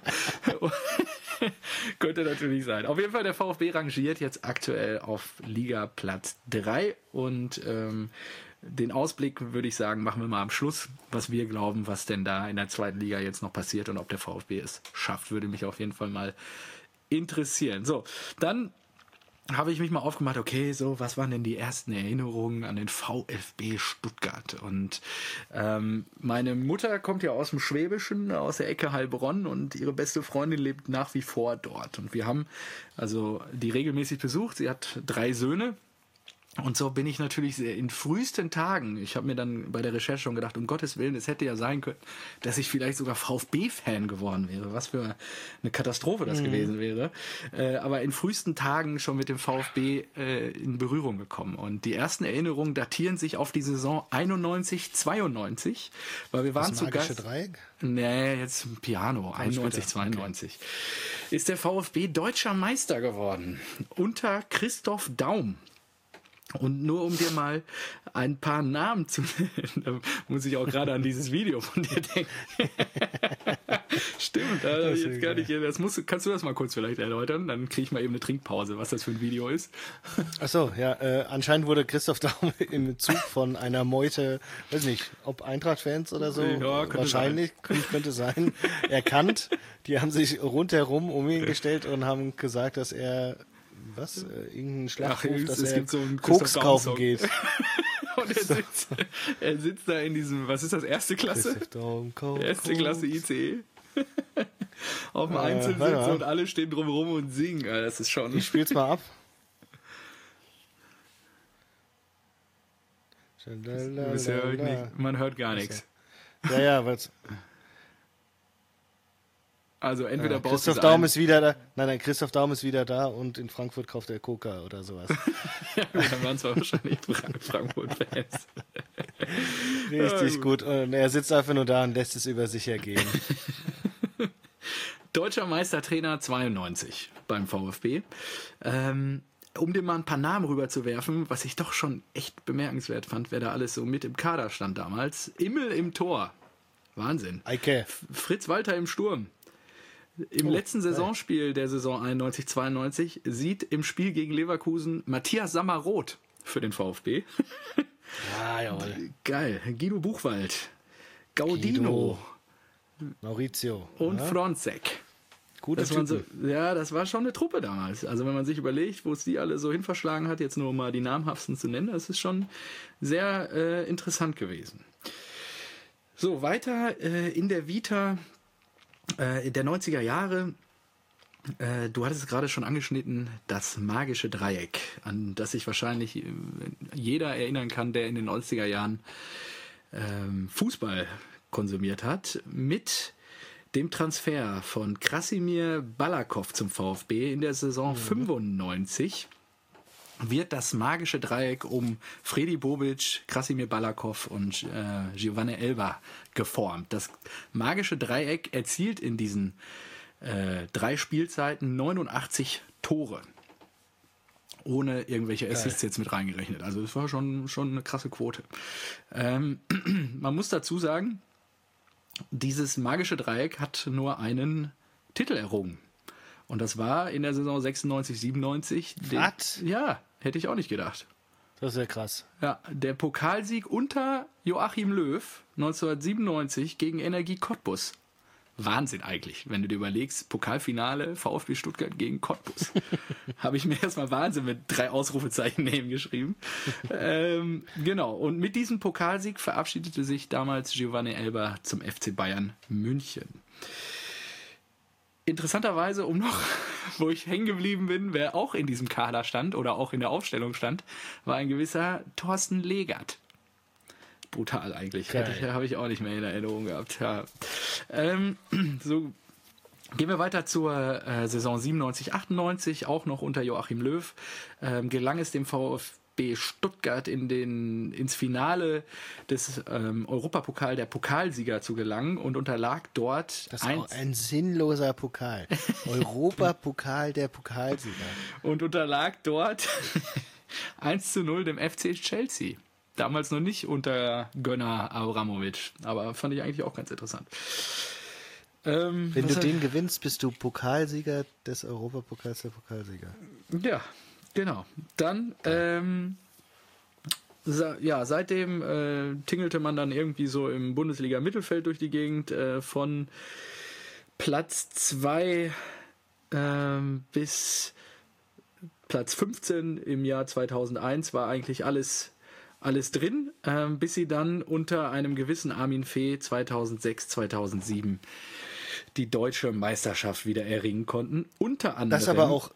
könnte natürlich sein. Auf jeden Fall, der VfB rangiert jetzt aktuell auf Liga Platz drei und ähm, den Ausblick, würde ich sagen, machen wir mal am Schluss, was wir glauben, was denn da in der zweiten Liga jetzt noch passiert und ob der VfB es schafft, würde mich auf jeden Fall mal interessieren. So, dann habe ich mich mal aufgemacht, okay, so, was waren denn die ersten Erinnerungen an den VfB Stuttgart? Und ähm, meine Mutter kommt ja aus dem Schwäbischen, aus der Ecke Heilbronn und ihre beste Freundin lebt nach wie vor dort. Und wir haben also die regelmäßig besucht. Sie hat drei Söhne. Und so bin ich natürlich sehr in frühesten Tagen, ich habe mir dann bei der Recherche schon gedacht, um Gottes Willen, es hätte ja sein können, dass ich vielleicht sogar VfB-Fan geworden wäre. Was für eine Katastrophe das mhm. gewesen wäre. Äh, aber in frühesten Tagen schon mit dem VfB äh, in Berührung gekommen. Und die ersten Erinnerungen datieren sich auf die Saison einundneunzig zweiundneunzig, weil wir waren das zu magische Gast. Dreieck? Nee, jetzt Piano, einundneunzig zweiundneunzig. Okay. Ist der VfB deutscher Meister geworden. Unter Christoph Daum. Und nur um dir mal ein paar Namen zu nennen, da muss ich auch gerade an dieses Video von dir denken. Stimmt, da das jetzt gar nicht. Das musst, kannst du das mal kurz vielleicht erläutern? Dann kriege ich mal eben eine Trinkpause, was das für ein Video ist. Ach so, ja, äh, anscheinend wurde Christoph Daum im Zug von einer Meute, weiß nicht, ob Eintracht-Fans oder so, ja, wahrscheinlich, sein. könnte sein, erkannt. Die haben sich rundherum um ihn gestellt und haben gesagt, dass er was? Äh, irgendein Schlachtruf, Ach, dass es er gibt so einen Koks kaufen geht. Und er sitzt, er sitzt da in diesem, was ist das, erste Klasse? Daum, Koks. Erste Klasse I C E. Auf dem äh, Einzelsitz und alle stehen drumherum und singen. Ja, das ist schon... Ich spiel's mal ab. Hör nicht, man hört gar nichts. Ja, ja, was... Also entweder ja, baust Christoph Daum ist wieder da. Nein, nein, Christoph Daum ist wieder da und in Frankfurt kauft er Coca oder sowas. Ja, dann waren es wahrscheinlich Frankfurt-Fans. Richtig ja, gut. Und er sitzt einfach nur da und lässt es über sich ergehen. Deutscher Meistertrainer zweiundneunzig beim VfB. Ähm, um dir mal ein paar Namen rüberzuwerfen, was ich doch schon echt bemerkenswert fand, wer da alles so mit im Kader stand damals. Immel im Tor. Wahnsinn. Eike. Fritz Walter im Sturm. Im oh, letzten Saisonspiel nein. der Saison einundneunzig zweiundneunzig sieht im Spiel gegen Leverkusen Matthias Sammer rot für den VfB. Ah, jawohl. Geil. Guido Buchwald, Gaudino, Guido. Maurizio und ja. Fronzek. Gute das so, Ja, das war schon eine Truppe damals. Also wenn man sich überlegt, wo es die alle so hinverschlagen hat, jetzt nur mal die namhaftesten zu nennen, das ist schon sehr äh, interessant gewesen. So, weiter äh, in der Vita äh, der neunziger Jahre. Äh, du hattest es gerade schon angeschnitten, das magische Dreieck, an das sich wahrscheinlich äh, jeder erinnern kann, der in den neunziger Jahren äh, Fußball konsumiert hat, mit dem Transfer von Krasimir Balakov zum VfB in der Saison mhm. fünfundneunzig wird das magische Dreieck um Fredi Bobic, Krasimir Balakov und äh, Giovanni Elba geformt. Das magische Dreieck erzielt in diesen äh, drei Spielzeiten neunundachtzig Tore. Ohne irgendwelche Assists jetzt mit reingerechnet. Also das war schon, schon eine krasse Quote. Ähm, man muss dazu sagen, dieses magische Dreieck hat nur einen Titel errungen. Und das war in der Saison sechsundneunzig siebenundneunzig. Was? Ja, hätte ich auch nicht gedacht. Das ist ja krass. Ja, der Pokalsieg unter Joachim Löw neunzehnhundertsiebenundneunzig gegen Energie Cottbus. Wahnsinn eigentlich, wenn du dir überlegst, Pokalfinale VfB Stuttgart gegen Cottbus. Habe ich mir erstmal Wahnsinn mit drei Ausrufezeichen neben geschrieben. ähm, genau, und mit diesem Pokalsieg verabschiedete sich damals Giovanni Elba zum F C Bayern München. Interessanterweise, um noch, wo ich hängen geblieben bin, wer auch in diesem Kader stand oder auch in der Aufstellung stand, war ein gewisser Thorsten Legert. Brutal eigentlich. Hätte ich, habe ich auch nicht mehr in Erinnerung gehabt. Ja. Ähm, so gehen wir weiter zur äh, Saison siebenundneunzig achtundneunzig, auch noch unter Joachim Löw. Ähm, gelang es dem VfB Stuttgart in den, ins Finale des ähm, Europapokal der Pokalsieger zu gelangen und unterlag dort... Das ist ein, ein sinnloser Pokal. Europapokal der Pokalsieger. Und unterlag dort eins zu null dem F C Chelsea. Damals noch nicht unter Gönner Abramovic, aber fand ich eigentlich auch ganz interessant. Ähm, Wenn du den gewinnst, bist du Pokalsieger des Europapokals der Pokalsieger. Ja, genau. Dann, ähm, sa- ja, seitdem äh, tingelte man dann irgendwie so im Bundesliga-Mittelfeld durch die Gegend äh, von Platz zwei ähm, bis Platz fünfzehn im Jahr zweitausendeins war eigentlich alles alles drin, ähm, bis sie dann unter einem gewissen Armin Fee zweitausendsechs, zweitausendsieben die deutsche Meisterschaft wieder erringen konnten. Unter anderem... Das aber auch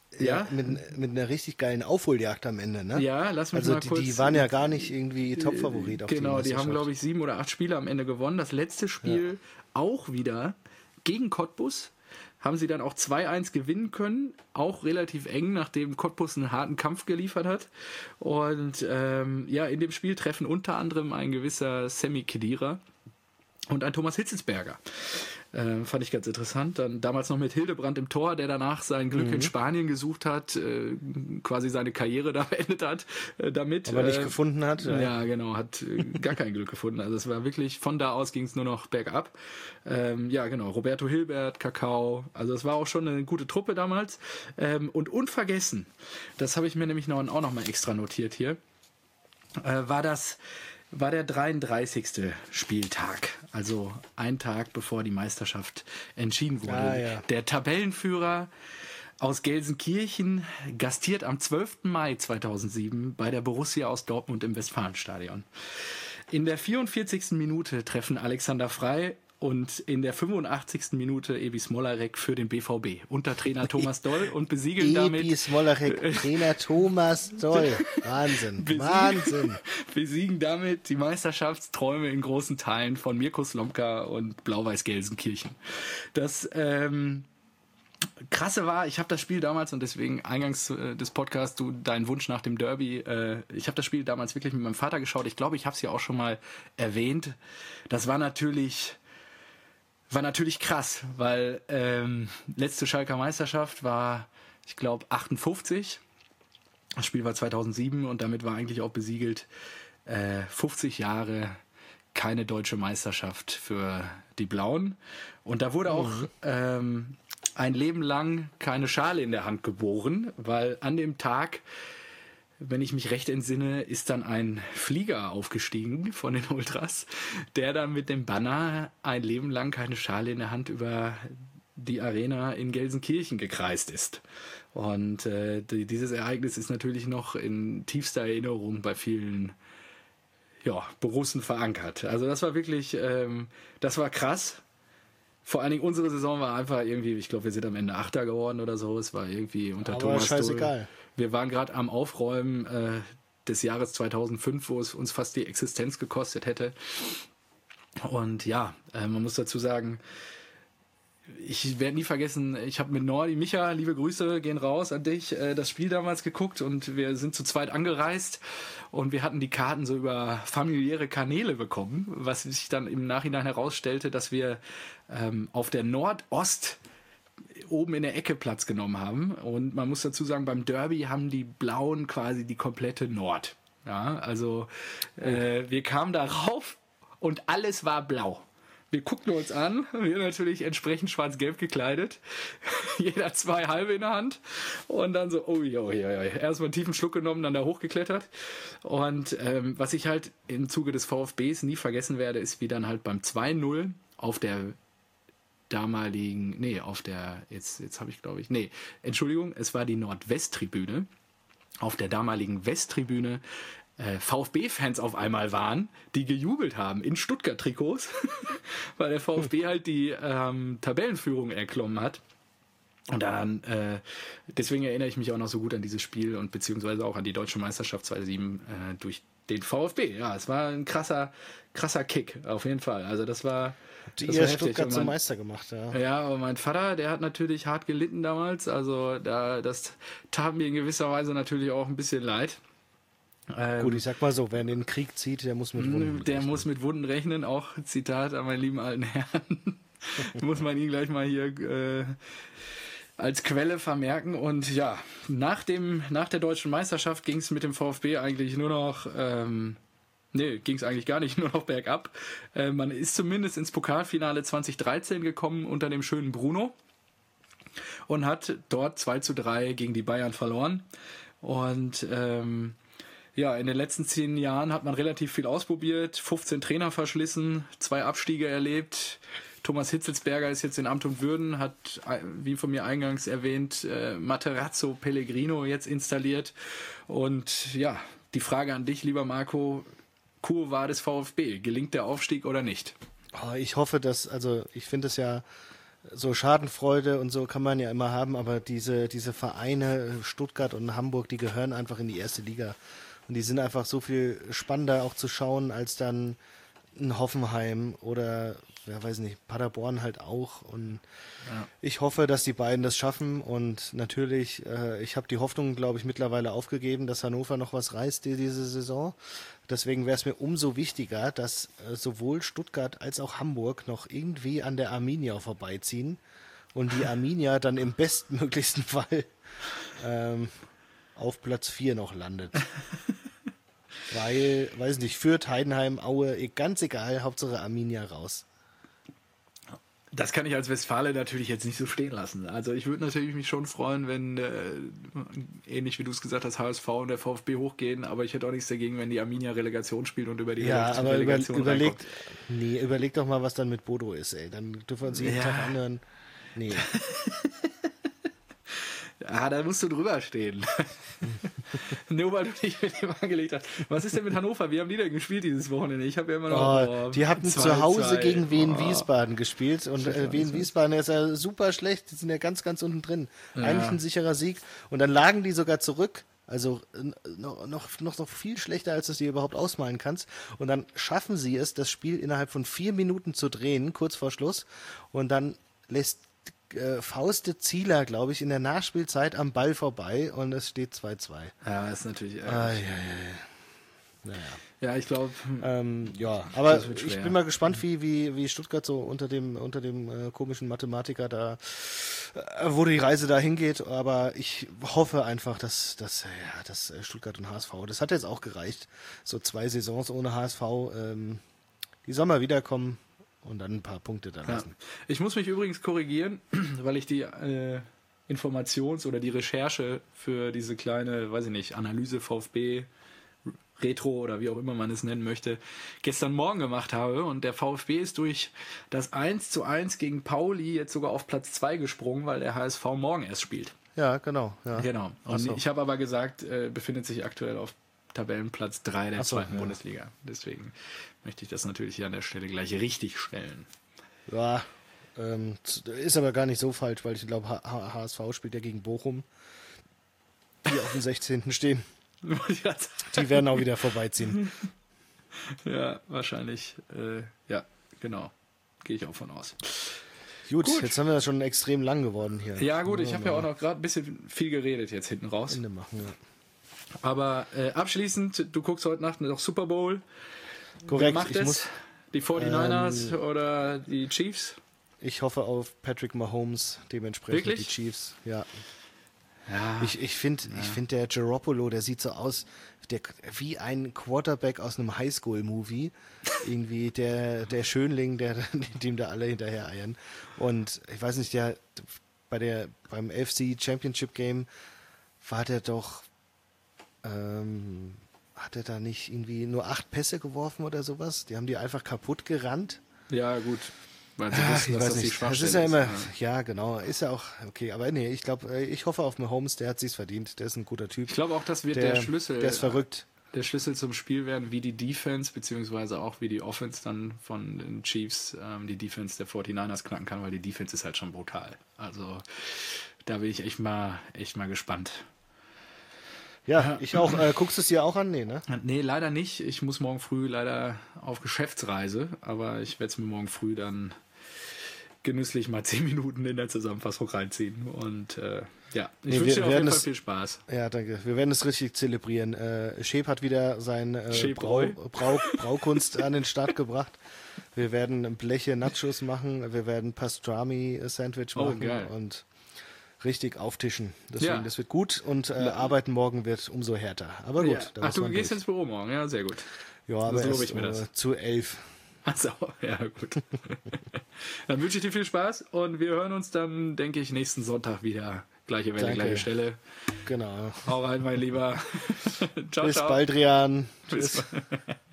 Ja? Ja, mit, mit einer richtig geilen Aufholjagd am Ende, ne? Ja, lass mich also mal die, kurz... die waren ja gar nicht irgendwie Topfavorit auf Genau, die die haben, Meisterschaft. glaube ich, sieben oder acht Spiele am Ende gewonnen. Das letzte Spiel Ja. auch wieder gegen Cottbus. Haben sie dann auch zwei eins gewinnen können. Auch relativ eng, nachdem Cottbus einen harten Kampf geliefert hat. Und ähm, ja, in dem Spiel treffen unter anderem ein gewisser Sammy Khedira und ein Thomas Hitzelsberger. Äh, fand ich ganz interessant. Dann damals noch mit Hildebrand im Tor, der danach sein Glück Mhm. in Spanien gesucht hat, äh, quasi seine Karriere da beendet hat äh, damit. Aber nicht äh, gefunden hat. Ja, Ja. genau, hat äh, gar kein Glück gefunden. Also es war wirklich, von da aus ging es nur noch bergab. Ähm, ja, genau, Roberto Hilbert, Kakao, also es war auch schon eine gute Truppe damals. Ähm, und unvergessen, das habe ich mir nämlich noch, auch noch mal extra notiert hier, äh, war das war der dreiunddreißigste Spieltag, also ein Tag bevor die Meisterschaft entschieden wurde. Ah, ja. Der Tabellenführer aus Gelsenkirchen gastiert am zwölften Mai zweitausendsieben bei der Borussia aus Dortmund im Westfalenstadion. In der vierundvierzigsten Minute treffen Alexander Frey und in der fünfundachtzigsten Minute Ebi Smolarek für den B V B unter Trainer Thomas Doll und besiegeln damit Ebi Smolarek, Trainer Thomas Doll. Wahnsinn, besiegen, Wahnsinn. besiegen damit die Meisterschaftsträume in großen Teilen von Mirko Slomka und Blau-Weiß Gelsenkirchen. Das ähm, Krasse war, ich habe das Spiel damals, und deswegen eingangs äh, des Podcasts, du deinen Wunsch nach dem Derby, äh, ich habe das Spiel damals wirklich mit meinem Vater geschaut. Ich glaube, ich habe es ja auch schon mal erwähnt. Das war natürlich war natürlich krass, weil ähm, letzte Schalker Meisterschaft war, ich glaube, achtundfünfzig. Das Spiel war zweitausendsieben und damit war eigentlich auch besiegelt äh, fünfzig Jahre keine deutsche Meisterschaft für die Blauen. Und da wurde auch Mhm. ähm, ein Leben lang keine Schale in der Hand geboren, weil an dem Tag, wenn ich mich recht entsinne, ist dann ein Flieger aufgestiegen von den Ultras, der dann mit dem Banner ein Leben lang keine Schale in der Hand über die Arena in Gelsenkirchen gekreist ist. Und äh, die, dieses Ereignis ist natürlich noch in tiefster Erinnerung bei vielen ja, Borussen verankert. Also das war wirklich, ähm, das war krass. Vor allen Dingen unsere Saison war einfach irgendwie, ich glaube, wir sind am Ende Achter geworden oder so. Es war irgendwie unter Aber Thomas scheißegal. Doll. Wir waren gerade am Aufräumen äh, des Jahres zweitausendfünf, wo es uns fast die Existenz gekostet hätte. Und ja, äh, man muss dazu sagen, ich werde nie vergessen, ich habe mit Nordi, Micha, liebe Grüße gehen raus an dich, äh, das Spiel damals geguckt und wir sind zu zweit angereist und wir hatten die Karten so über familiäre Kanäle bekommen, was sich dann im Nachhinein herausstellte, dass wir ähm, auf der Nordost oben in der Ecke Platz genommen haben. Und man muss dazu sagen, beim Derby haben die Blauen quasi die komplette Nord. Ja, also äh, wir kamen da rauf und alles war blau. Wir guckten uns an, wir natürlich entsprechend schwarz-gelb gekleidet, jeder zwei halbe in der Hand und dann so, oh ja, oh ja, erstmal einen tiefen Schluck genommen, dann da hochgeklettert. Und ähm, was ich halt im Zuge des VfBs nie vergessen werde, ist, wie dann halt beim zwei null auf der damaligen, nee, auf der, jetzt, jetzt habe ich glaube ich, nee, Entschuldigung, es war die Nordwesttribüne, auf der damaligen Westtribüne äh, VfB-Fans auf einmal waren, die gejubelt haben in Stuttgart-Trikots, weil der VfB halt die ähm, Tabellenführung erklommen hat. Und dann, äh, deswegen erinnere ich mich auch noch so gut an dieses Spiel und beziehungsweise auch an die Deutsche Meisterschaft zweitausendsieben äh, durch den VfB. Ja, es war ein krasser, krasser Kick, auf jeden Fall. Also das war Habt ihr das war heftig. Stuttgart Und zum mein- Meister gemacht, ja. Ja, aber mein Vater, der hat natürlich hart gelitten damals. Also da, das tat mir in gewisser Weise natürlich auch ein bisschen leid. Ähm, Gut, ich sag mal so, wer in den Krieg zieht, der muss mit Wunden der rechnen. muss mit Wunden rechnen. Auch Zitat an meinen lieben alten Herrn. Muss man ihn gleich mal hier äh, als Quelle vermerken. Und ja, nach, dem, nach der deutschen Meisterschaft ging es mit dem VfB eigentlich nur noch... Ähm, Nee, ging es eigentlich gar nicht, nur noch bergab. Äh, man ist zumindest ins Pokalfinale zweitausenddreizehn gekommen unter dem schönen Bruno und hat dort zwei zu drei gegen die Bayern verloren. Und ähm, ja, in den letzten zehn Jahren hat man relativ viel ausprobiert, fünfzehn Trainer verschlissen, zwei Abstiege erlebt. Thomas Hitzelsberger ist jetzt in Amt und Würden, hat, äh, wie von mir eingangs erwähnt, äh, Materazzo Pellegrino jetzt installiert. Und ja, die Frage an dich, lieber Marco, Quo vadis VfB, gelingt der Aufstieg oder nicht? Oh, ich hoffe, dass, also ich finde es ja so Schadenfreude und so kann man ja immer haben, aber diese, diese Vereine Stuttgart und Hamburg, die gehören einfach in die erste Liga. Und die sind einfach so viel spannender auch zu schauen als dann ein Hoffenheim oder, ja, weiß nicht, Paderborn halt auch. Und ja. Ich hoffe, dass die beiden das schaffen. Und natürlich, äh, ich habe die Hoffnung, glaube ich, mittlerweile aufgegeben, dass Hannover noch was reißt die, diese Saison. Deswegen wäre es mir umso wichtiger, dass äh, sowohl Stuttgart als auch Hamburg noch irgendwie an der Arminia vorbeiziehen und die Arminia dann im bestmöglichsten Fall ähm, auf Platz vier noch landet. Weil, weiß nicht, Fürth, Heidenheim, Aue, ganz egal, Hauptsache Arminia raus. Das kann ich als Westfale natürlich jetzt nicht so stehen lassen. Also ich würde natürlich mich schon freuen, wenn, äh, ähnlich wie du es gesagt hast, H S V und der VfB hochgehen, aber ich hätte auch nichts dagegen, wenn die Arminia Relegation spielt und über die ja, Relegation, aber über, Relegation überlegt, nee, überleg doch mal, was dann mit Bodo ist, ey. Dann dürfen wir uns jeden ja. Tag anhören. Nee. Ah, da musst du drüber stehen. Nur weil du dich mit dem angelegt hast. Was ist denn mit Hannover? Wie haben die denn gespielt dieses Wochenende? Ich habe ja immer noch... Oh, oh, die hatten zwei, zu Hause zwei. gegen Wien oh. Wiesbaden gespielt und äh, Wien Wiesbaden ist ja super schlecht. Die sind ja ganz, ganz unten drin. Ja. Eigentlich ein sicherer Sieg. Und dann lagen die sogar zurück. Also noch, noch, noch, noch viel schlechter, als du es dir überhaupt ausmalen kannst. Und dann schaffen sie es, das Spiel innerhalb von vier Minuten zu drehen, kurz vor Schluss. Und dann lässt Äh, Fauste Zieler, glaube ich, in der Nachspielzeit am Ball vorbei und es steht zwei zwei. Ja, ist natürlich ärgerlich. Ah, ja, ja, ja. Naja. Ja, ich glaube. Ähm, ja, aber ich bin mal gespannt, wie, wie, wie Stuttgart so unter dem, unter dem äh, komischen Mathematiker da, äh, wo die Reise da hingeht. Aber ich hoffe einfach, dass, dass, ja, dass Stuttgart und H S V, das hat jetzt auch gereicht. So zwei Saisons ohne H S V. Ähm, die soll mal wiederkommen. Und dann ein paar Punkte da lassen. Ja. Ich muss mich übrigens korrigieren, weil ich die äh, Informations- oder die Recherche für diese kleine, weiß ich nicht, Analyse VfB, Retro oder wie auch immer man es nennen möchte, gestern Morgen gemacht habe. Und der VfB ist durch das eins zu eins gegen Pauli jetzt sogar auf Platz zwei gesprungen, weil der H S V morgen erst spielt. Ja, genau. Ja. Genau. Und so. Ich habe aber gesagt, äh, befindet sich aktuell auf Tabellenplatz drei der so, zweiten ja. Bundesliga. Deswegen möchte ich das natürlich hier an der Stelle gleich richtig stellen. Ja, ähm, ist aber gar nicht so falsch, weil ich glaube, H S V spielt ja gegen Bochum, die auf dem sechzehnten stehen. Die werden auch wieder vorbeiziehen. Ja, wahrscheinlich. Äh, ja, genau. Gehe ich auch von aus. Gut, gut, jetzt haben wir das schon extrem lang geworden hier. Ja gut, ich habe ja auch noch gerade ein bisschen viel geredet jetzt hinten raus. Ende machen, ja. Aber äh, abschließend, du guckst heute Nacht noch Super Bowl. Korrekt. Wer macht ich es? Muss, die forty-niners ähm, oder die Chiefs? Ich hoffe auf Patrick Mahomes, dementsprechend Wirklich? die Chiefs. Ja. Ja. Ich, ich finde, ja. ich find der Garoppolo, der sieht so aus der, wie ein Quarterback aus einem Highschool-Movie. Irgendwie der, der Schönling, der, dem da alle hinterher eiern. Und ich weiß nicht, der bei der beim F C Championship Game war der doch Ähm, hat er da nicht irgendwie nur acht Pässe geworfen oder sowas? Die haben die einfach kaputt gerannt. Ja, gut. Weil sie Ach, wissen, ich dass weiß das die nicht. Das Schwachstelle ist ja immer, ist, ja. ja genau, ist ja auch okay. Aber nee, ich glaube, ich hoffe auf Mahomes, der hat sich's verdient. Der ist ein guter Typ. Ich glaube auch, das wird der, der Schlüssel. Der ist verrückt. Der Schlüssel zum Spiel werden, wie die Defense, beziehungsweise auch wie die Offense dann von den Chiefs ähm, die Defense der forty-niners knacken kann, weil die Defense ist halt schon brutal. Also da bin ich echt mal, echt mal gespannt. Ja, ich auch. Äh, guckst du es dir auch an? Nee, ne? Nee, leider nicht. Ich muss morgen früh leider auf Geschäftsreise, aber ich werde es mir morgen früh dann genüsslich mal zehn Minuten in der Zusammenfassung reinziehen. Und äh, ja, ich nee, wünsche dir auf jeden Fall es, viel Spaß. Ja, danke. Wir werden es richtig zelebrieren. Äh, Schäb hat wieder sein äh, Brau, Brau, Braukunst an den Start gebracht. Wir werden Bleche Nachos machen, wir werden Pastrami-Sandwich machen. Oh, geil. Und richtig auftischen. Deswegen, ja. das wird gut und äh, Arbeiten morgen wird umso härter. Aber gut. Ja. Ach, du gehst durch. ins Büro morgen, ja, sehr gut. Ja, aber so erst, ich mir das. Äh, zu elf. Achso, ja, gut. Dann wünsche ich dir viel Spaß und wir hören uns dann, denke ich, nächsten Sonntag wieder. Gleiche Welle, Danke. gleiche Stelle. Genau. Hau rein, mein Lieber. Ciao, Bis ciao. bald, Rian. Tschüss.